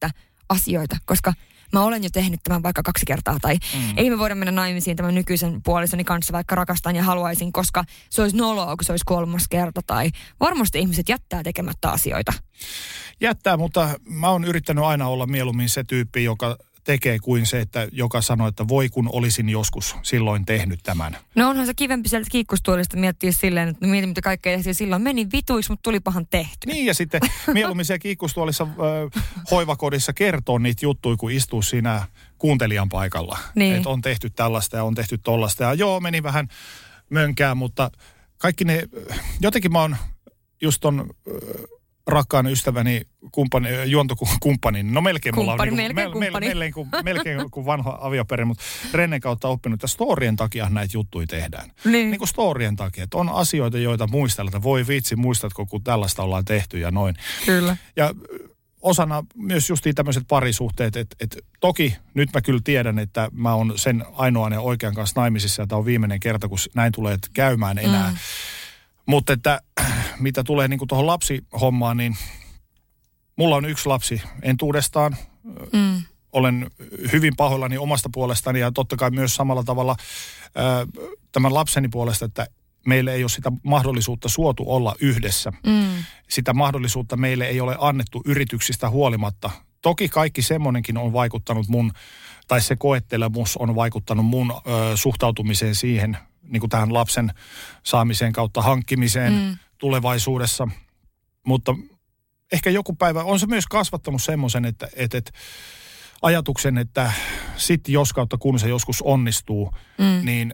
asioita, koska mä olen jo tehnyt tämän vaikka kaksi kertaa, tai mm. ei me voida mennä naimisiin tämän nykyisen puolisoni kanssa, vaikka rakastan ja haluaisin, koska se olisi noloa, kun se olisi kolmas kerta, tai varmasti ihmiset jättää tekemättä asioita. Jättää, mutta mä oon yrittänyt aina olla mieluummin se tyyppi, joka tekee kuin se, että joka sanoo, että voi kun olisin joskus silloin tehnyt tämän. No onhan se kivempi sieltä kiikkustuolista miettiä silleen, että mietin mitä kaikkea tehtiin silloin. Meni vituiksi, mutta tulipahan tehty. Niin ja sitten mieluummin siellä kiikkustuolissa äh, hoivakodissa kertoo niitä juttuja, kun istuu siinä kuuntelijan paikalla. Niin. Että on tehty tällaista ja on tehty tollaista. Ja joo, meni vähän mönkään, mutta kaikki ne, jotenkin mä oon just ton äh, rakkaan ystäväni kumppani, juontokumppanin, no melkein mulla kumppani, on niin melkein, kuin, melkein, melkein, kuin, melkein kuin vanha avioperi, mutta Rennen kautta oppinut, että storien takia näitä juttuja tehdään. Niin. Niin kuin storien takia, että on asioita, joita muistella, että voi vitsi, muistatko, kun tällaista ollaan tehty ja noin. Kyllä. Ja osana myös justiin tämmöiset parisuhteet, että, että toki nyt mä kyllä tiedän, että mä oon sen ainoan ja oikean kanssa naimisissa ja tämä on viimeinen kerta, kun näin tulee käymään enää. Mm. Mutta että mitä tulee niin kuin tuohon lapsihommaan, niin mulla on yksi lapsi entuudestaan. Mm. Olen hyvin pahoillani omasta puolestani ja totta kai myös samalla tavalla ää, tämän lapseni puolesta, että meille ei ole sitä mahdollisuutta suotu olla yhdessä. Mm. Sitä mahdollisuutta meille ei ole annettu yrityksistä huolimatta. Toki kaikki semmoinenkin on vaikuttanut mun, tai se koettelemus on vaikuttanut mun ö, suhtautumiseen siihen, niin kuin tähän lapsen saamiseen kautta hankkimiseen mm. tulevaisuudessa. Mutta ehkä joku päivä on se myös kasvattanut semmoisen, että, että, että ajatuksen, että sit jos kautta kun se joskus onnistuu, mm. niin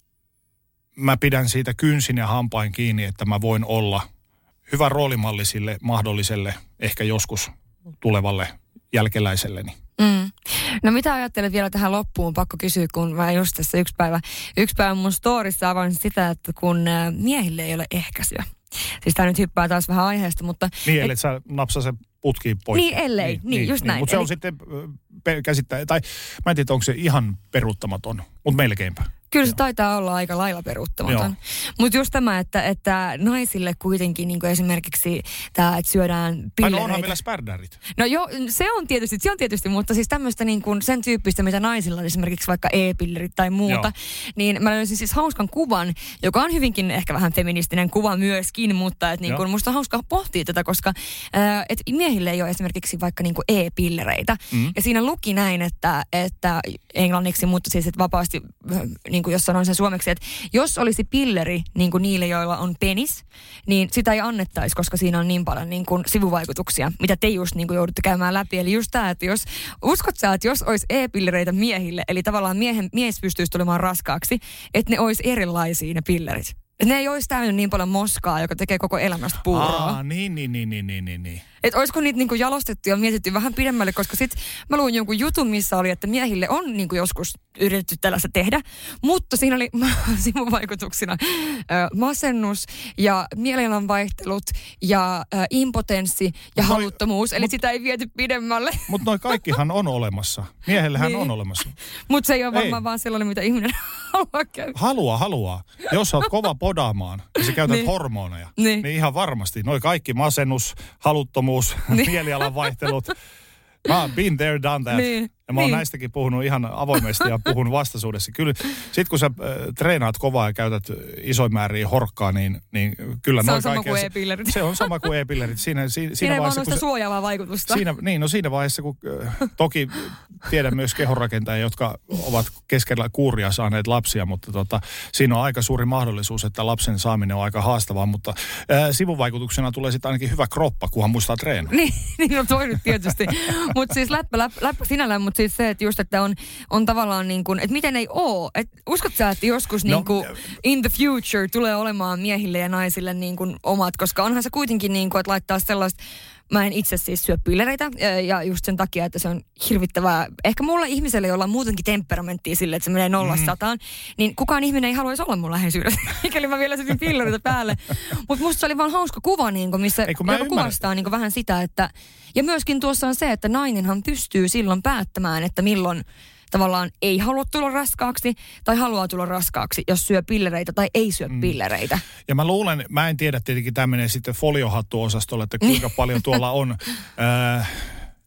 mä pidän siitä kynsin ja hampain kiinni, että mä voin olla hyvä roolimalli sille mahdolliselle, ehkä joskus tulevalle jälkeläiselleni. Mm. No mitä ajattelet vielä tähän loppuun? Pakko kysyä, kun mä just tässä yksi päivä, yksi päivä mun storissa avain sitä, että kun miehille ei ole ehkäisyä. Siis tää nyt hyppää taas vähän aiheesta, mutta... Niin, ellei sä napsaa se putkiin pois. Niin, ellei. Niin, niin just niin, näin. Mutta se Eli... on sitten käsittää, tai mä en tiedä, onko se ihan peruuttamaton, mutta melkeinpä. Kyllä se Joo. taitaa olla aika lailla peruuttamaton. Mutta just tämä, että, että naisille kuitenkin niin kuin esimerkiksi tämä, että syödään pillereitä. Aino onhan meillä spärdärit. No joo, se on tietysti, se on tietysti, mutta siis tämmöistä niin kuin sen tyyppistä, mitä naisilla on esimerkiksi vaikka e-pillerit tai muuta. Joo. Niin mä löysin siis hauskan kuvan, joka on hyvinkin ehkä vähän feministinen kuva myöskin, mutta että niin kuin musta on hauska pohtia tätä, koska ää, et miehille ei ole esimerkiksi vaikka niin kuin e-pillereitä. Mm. Ja siinä luki näin, että, että englanniksi, mutta siis että vapaasti niin kuin jos sanoin sen suomeksi, että jos olisi pilleri niin kuin niille, joilla on penis, niin sitä ei annettaisi, koska siinä on niin paljon niin kuin sivuvaikutuksia, mitä te just niin kuin joudutte käymään läpi. Eli just tämä, että jos, uskot sä, että jos olisi e-pillereitä miehille, eli tavallaan miehen, mies pystyisi tulemaan raskaaksi, että ne olisi erilaisia ne pillerit. Ne ei olisi täynnä niin paljon moskaa, joka tekee koko elämästä puuroa. Aa, niin, niin, niin, niin, niin, niin. Että olisiko niitä niinku jalostettu ja mietitty vähän pidemmälle, koska sit mä luin jonkun jutun, missä oli, että miehille on niinku joskus yritetty tällaista tehdä, mutta siinä oli sivuvaikutuksina ö, masennus ja mielialanvaihtelut ja ö, impotenssi ja noi, haluttomuus, eli mut, sitä ei viety pidemmälle. Mutta noi kaikkihan on olemassa. Miehellähän niin. on olemassa. Mutta se ei ole varmaan ei. vaan sellainen, mitä ihminen haluaa käydä. Haluaa, haluaa. Jos sä oot kova podaamaan ja sä käytät niin. hormoneja, niin. niin ihan varmasti. Noi kaikki masennus, haluttomuus, niin. mielialanvaihtelut. Mä oon been there, done that. Niin. Ja mä oon niin. näistäkin puhunut ihan avoimesti ja puhun vastaisuudessa. Kyllä sit kun sä äh, treenaat kovaa ja käytät isoin määriä horkkaa, niin, niin kyllä se noin on sama kaikkea, kuin e-pillerit. Se on sama kuin e-pillerit. Siinä, siinä, siinä ei vaiheessa, vaan ole sitä suojaavaa vaikutusta. Siinä, niin, no siinä vaiheessa, kun äh, toki tiedän myös kehonrakentajia, jotka ovat keskellä kuuria saaneet lapsia, mutta tota, siinä on aika suuri mahdollisuus, että lapsen saaminen on aika haastavaa, mutta äh, sivuvaikutuksena tulee sitten ainakin hyvä kroppa, kunhan muistaa treenaa. Niin, niin no toi nyt tietysti. Mutta siis läppä, läppä, läppä sinällään, mutta siis se, että just, että on, on tavallaan niin kuin, että miten ei oo. Että uskot sä, että joskus no, niin kuin in the future tulee olemaan miehille ja naisille niin kuin omat, koska onhan se kuitenkin niin kuin, että laittaa sellaista, mä en itse siis syö pillereitä ja just sen takia, että se on hirvittävää. Ehkä mulla ihmiselle, jolla on muutenkin temperamenttia sille, että se menee nollasta sataan, mm. niin kukaan ihminen ei haluaisi olla mun läheisyydessä, mikäli mä vielä sytin pillereitä päälle. Mutta musta se oli vaan hauska kuva, niin kuin, missä ei, joka kuvastaa niin kuin vähän sitä, että ja myöskin tuossa on se, että nainenhan pystyy silloin päättämään, että milloin tavallaan ei halua tulla raskaaksi tai haluaa tulla raskaaksi, jos syö pillereitä tai ei syö mm. pillereitä. Ja mä luulen, mä en tiedä tietenkin, tämä menee sitten foliohattuosastolle, että kuinka paljon tuolla on äh,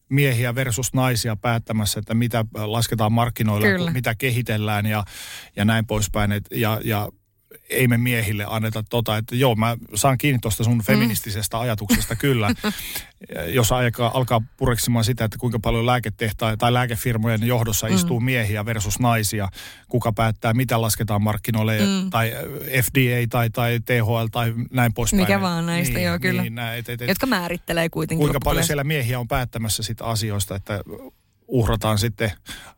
miehiä versus naisia päättämässä, että mitä lasketaan markkinoille, Kyllä. mitä kehitellään ja, ja näin poispäin. Et, ja, ja ei me miehille anneta tota, että joo, mä saan kiinni tuosta sun feministisestä mm. ajatuksesta kyllä. Jos alkaa, alkaa pureksimaan sitä, että kuinka paljon lääketehtaita tai lääkefirmojen johdossa mm. istuu miehiä versus naisia, kuka päättää, mitä lasketaan markkinoille, mm. tai F D A tai, tai T H L tai näin poispäin. Mikä vaan näistä, niin, joo kyllä. Niin, nää, et, et, et, jotka määrittelee kuitenkin. Kuinka paljon siellä miehiä on päättämässä sitä asioista, että uhrataan sitten.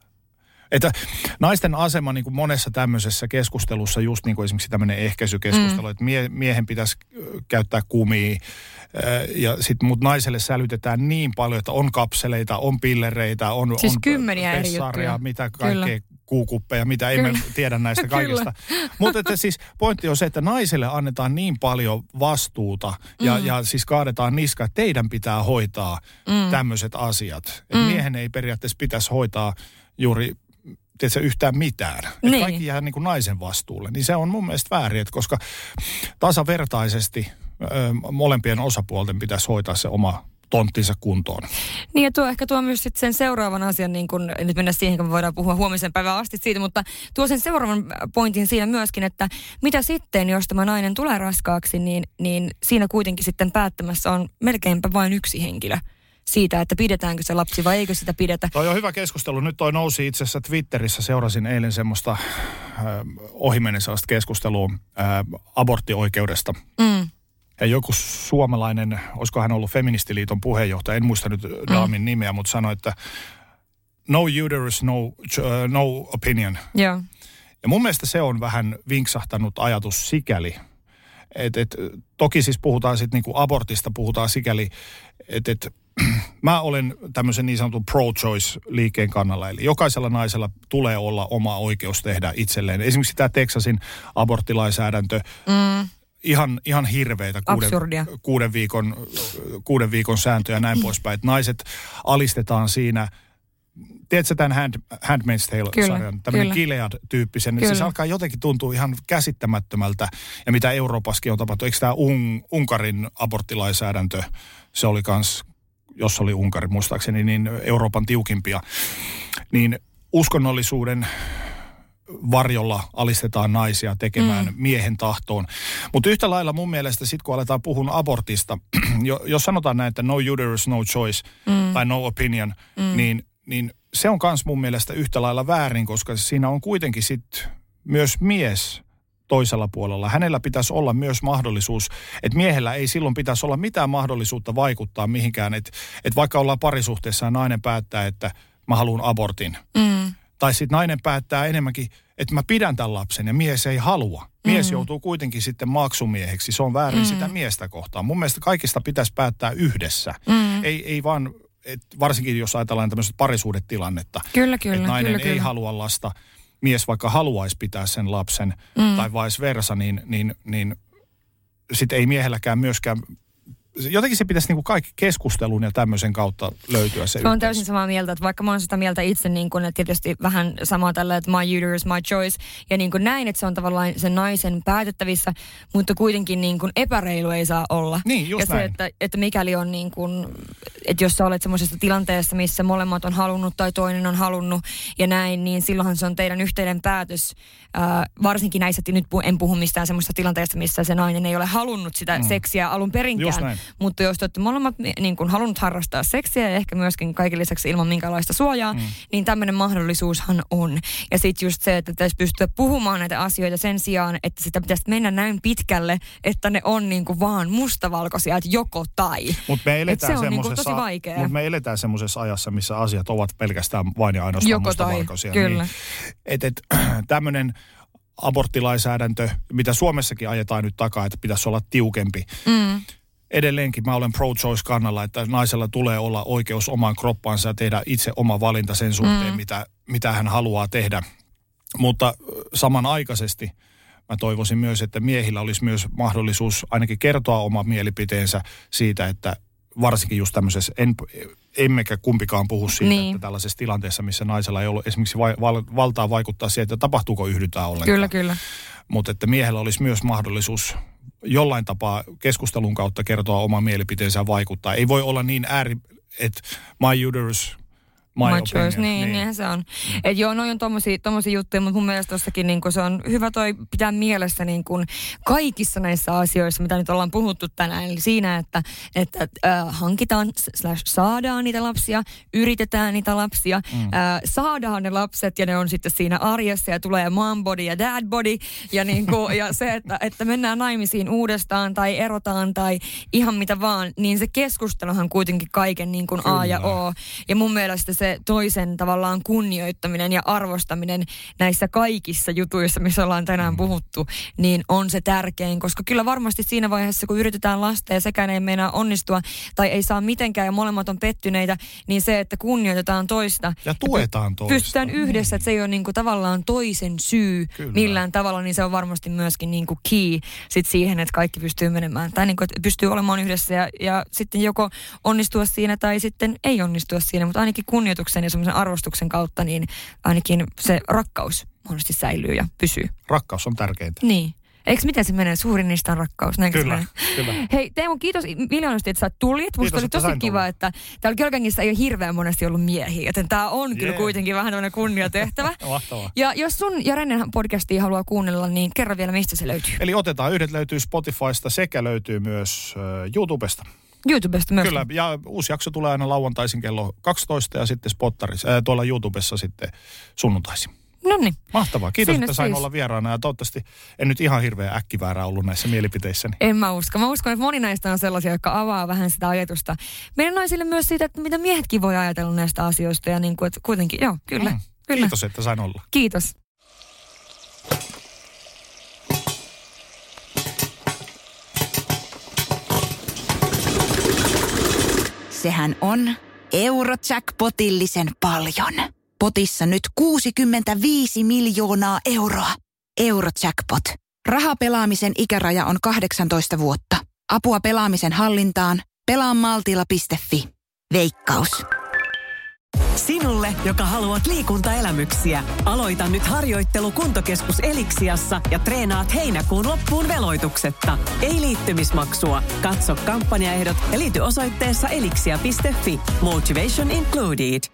Että naisten asema niin kuin monessa tämmöisessä keskustelussa, just niin kuin esimerkiksi tämmöinen ehkäisykeskustelu, mm. että mie, miehen pitäisi käyttää kumia, ja sit, mutta naiselle sälytetään niin paljon, että on kapseleita, on pillereitä, on, siis on kymmeniä eri juttuja. Mitä kaikkea, kuukuppeja, mitä Kyllä. emme tiedä näistä kaikista. Mutta että siis pointti on se, että naiselle annetaan niin paljon vastuuta ja, mm. ja siis kaadetaan niska, että teidän pitää hoitaa mm. tämmöiset asiat. Mm. Miehen ei periaatteessa pitäisi hoitaa juuri tiedätkö, yhtään mitään. Niin. Että kaikki jää niin kuin naisen vastuulle. Niin se on mun mielestä väärin, että koska tasavertaisesti ö, molempien osapuolten pitäisi hoitaa se oma tonttinsa kuntoon. Niin ja tuo ehkä tuo myös sitten sen seuraavan asian, niin kun, nyt mennä siihen, kun me voidaan puhua huomisen päivän asti siitä, mutta tuo sen seuraavan pointin siinä myöskin, että mitä sitten, jos tämä nainen tulee raskaaksi, niin, niin siinä kuitenkin sitten päättämässä on melkeinpä vain yksi henkilö siitä, että pidetäänkö se lapsi vai eikö sitä pidetä. Toi on hyvä keskustelu. Nyt toi nousi itse asiassa Twitterissä. Seurasin eilen semmoista äh, ohimennen sellaista keskustelua äh, aborttioikeudesta. Mm. Ja joku suomalainen, olisiko hän ollut Feministiliiton puheenjohtaja, en muista nyt daamin mm. nimeä, mutta sanoi, että no uterus, no, uh, no opinion. Yeah. Ja mun mielestä se on vähän vinksahtanut ajatus sikäli. Et, et, toki siis puhutaan sitten niinku abortista, puhutaan sikäli, että et, mä olen tämmöisen niin sanotun pro-choice-liikkeen kannalla. Eli jokaisella naisella tulee olla oma oikeus tehdä itselleen. Esimerkiksi tämä Texasin aborttilainsäädäntö, mm. ihan, ihan hirveitä kuuden, kuuden, viikon, kuuden viikon sääntöjä ja näin poispäin. Että naiset alistetaan siinä. Tiedätkö tämän Hand, Handmaid's Tale-sarjan? Tämmöinen Gilead-tyyppisen. Niin se alkaa jotenkin tuntua ihan käsittämättömältä. Ja mitä Euroopassakin on tapahtunut. Eikö tämä Un, Unkarin aborttilainsäädäntö, se oli kans, jos oli Unkari muistaakseni, niin Euroopan tiukimpia. Niin uskonnollisuuden varjolla alistetaan naisia tekemään mm. miehen tahtoon. Mutta yhtä lailla mun mielestä sitten kun aletaan puhua abortista, jos sanotaan näin, että no uterus, no choice mm. tai no opinion, mm. niin niin se on kans mun mielestä yhtä lailla väärin, koska siinä on kuitenkin sitten myös mies toisella puolella. Hänellä pitäisi olla myös mahdollisuus, että miehellä ei silloin pitäisi olla mitään mahdollisuutta vaikuttaa mihinkään. Että et vaikka ollaan parisuhteessa ja nainen päättää, että mä haluan abortin. Mm. Tai sitten nainen päättää enemmänkin, että mä pidän tämän lapsen ja mies ei halua. Mies mm. joutuu kuitenkin sitten maksumieheksi. Se on väärin mm. sitä miestä kohtaan. Mun mielestä kaikista pitäisi päättää yhdessä. Mm. Ei, ei vaan... Et varsinkin jos ajatellaan tämmöistä parisuhdetilannetta. Kyllä, kyllä. Että nainen kyllä, ei kyllä. halua lasta, mies vaikka haluaisi pitää sen lapsen mm. tai vice versa, niin, niin, niin sitten ei miehelläkään myöskään. Jotenkin se pitäisi niinku kaikki keskustelun ja tämmöisen kautta löytyä se Mä oon täysin samaa mieltä, että vaikka mä oon sitä mieltä itse, niin kun, että tietysti vähän samaa tällä, että my uterus, my choice, ja niin kuin näin, että se on tavallaan sen naisen päätettävissä, mutta kuitenkin niin kuin epäreilu ei saa olla. Niin, just ja se, näin. että, että mikäli on niin kuin, että jos sä olet semmoisessa tilanteessa, missä molemmat on halunnut tai toinen on halunnut ja näin, niin silloinhan se on teidän yhteinen päätös. Äh, varsinkin näissä, nyt en puhu mistään semmoista tilanteesta, missä se nainen ei ole halunnut sitä mm. seksiä alun perinkään. Mutta jos te olette molemmat niin kun halunnut harrastaa seksiä ja ehkä myöskin kaiken lisäksi ilman minkäänlaista suojaa, mm. niin tämmöinen mahdollisuushan on. Ja sitten just se, että pitäisi pystyä puhumaan näitä asioita sen sijaan, että sitä pitäisi mennä näin pitkälle, että ne on niin kuin vaan mustavalkoisia, että joko tai. Mutta me eletään se on niin kuin tosi vaikea. Mutta me eletään semmoisessa ajassa, missä asiat ovat pelkästään vain ja ainoastaan joko mustavalkoisia. Tai, kyllä. Niin, että et, tämmöinen aborttilainsäädäntö, mitä Suomessakin ajetaan nyt takaa, että pitäisi olla tiukempi. Mm. Edelleenkin mä olen pro-choice kannalla, että naisella tulee olla oikeus omaan kroppaansa ja tehdä itse oma valinta sen suhteen, mm. mitä, mitä hän haluaa tehdä. Mutta samanaikaisesti mä toivoisin myös, että miehillä olisi myös mahdollisuus ainakin kertoa oma mielipiteensä siitä, että varsinkin just tämmöisessä, en, emmekä kumpikaan puhu siitä, niin. että tällaisessa tilanteessa, missä naisella ei ollut esimerkiksi va- val- valtaa vaikuttaa siihen, että tapahtuuko yhdyntää ollenkaan. Kyllä, kyllä. Mutta että miehellä olisi myös mahdollisuus jollain tapaa keskustelun kautta kertoa oma mielipiteensä ja vaikuttaa. Ei voi olla niin ääri, että my uterus, my, my opinion. Choice, niin, niin. Niinhän se on. Mm. Että joo, noi on tommosia, tommosia juttuja, mutta mun mielestä tossakin niin se on hyvä toi pitää mielessä niin kuin kaikissa näissä asioissa, mitä nyt ollaan puhuttu tänään. Eli siinä, että, että äh, hankitaan slash saadaan niitä lapsia, yritetään niitä lapsia, mm. äh, saadaan ne lapset ja ne on sitten siinä arjessa ja tulee mom body ja dad body. Ja, niin kuin, ja se, että, että mennään naimisiin uudestaan tai erotaan tai ihan mitä vaan, niin se keskusteluhan kuitenkin kaiken niin kuin A ja O. Ja mun mielestä se toisen tavallaan kunnioittaminen ja arvostaminen näissä kaikissa jutuissa, missä ollaan tänään puhuttu, niin on se tärkein, koska kyllä varmasti siinä vaiheessa, kun yritetään lasta ja sekään ei meinaa onnistua tai ei saa mitenkään ja molemmat on pettyneitä, niin se, että kunnioitetaan toista. Ja tuetaan toista. Pystytään yhdessä, että se ei ole niinku tavallaan toisen syy kyllä. millään tavalla, niin se on varmasti myöskin niinku key sit siihen, että kaikki pystyy menemään. Tai niinku, että pystyy olemaan yhdessä ja, ja sitten joko onnistua siinä tai sitten ei onnistua siinä, mutta ainakin kunnioituksen ja semmoisen arvostuksen kautta, niin ainakin se rakkaus mahdollisesti säilyy ja pysyy. Rakkaus on tärkeintä. Niin. Eikö miten se menee? Suurin niistä on rakkaus. Näinkö kyllä, kyllä. Hei Teemu, kiitos miljoonasti, että sä tulit. Musta kiitos, oli tosi kiva, tulla. Että täällä Kölgängissä ei ole hirveän monesti ollut miehiä, joten tää on yeah. kyllä kuitenkin vähän tämmöinen kunniatehtävä. Mahtavaa. Ja jos sun ja Rennen podcastia haluaa kuunnella, niin kerro vielä, mistä se löytyy. Eli otetaan yhdet löytyy Spotifysta sekä löytyy myös äh, YouTubesta. YouTubesta myös. Kyllä, ja uusi jakso tulee aina lauantaisin kello kaksitoista ja sitten spottarissa, äh, tuolla YouTubessa sitten sunnuntaisin. Noniin. Mahtavaa. Kiitos, Siinä että sain siis. olla vieraana ja toivottavasti en nyt ihan hirveän äkkiväärää ollut näissä mielipiteissäni. En mä usko. Mä uskon, että moni näistä on sellaisia, jotka avaa vähän sitä ajatusta. Meidän naisille myös siitä, että mitä miehetkin voi ajatella näistä asioista ja niin kuin, että kuitenkin, joo, kyllä. Mm. kyllä. Kiitos, että sain olla. Kiitos. Sehän on Eurojackpotillisen paljon. Potissa nyt kuusikymmentäviisi miljoonaa euroa. Eurojackpot. Rahapelaamisen ikäraja on kahdeksantoista vuotta. Apua pelaamisen hallintaan. pelaa maltilla piste fi. Veikkaus. Sinulle, joka haluat liikuntaelämyksiä, aloita nyt harjoittelu Kuntokeskus Eliksiassa ja treenaat heinäkuun loppuun veloituksetta. Ei liittymismaksua. Katso kampanjaehdot ja liity osoitteessa elixia piste fi. Motivation included.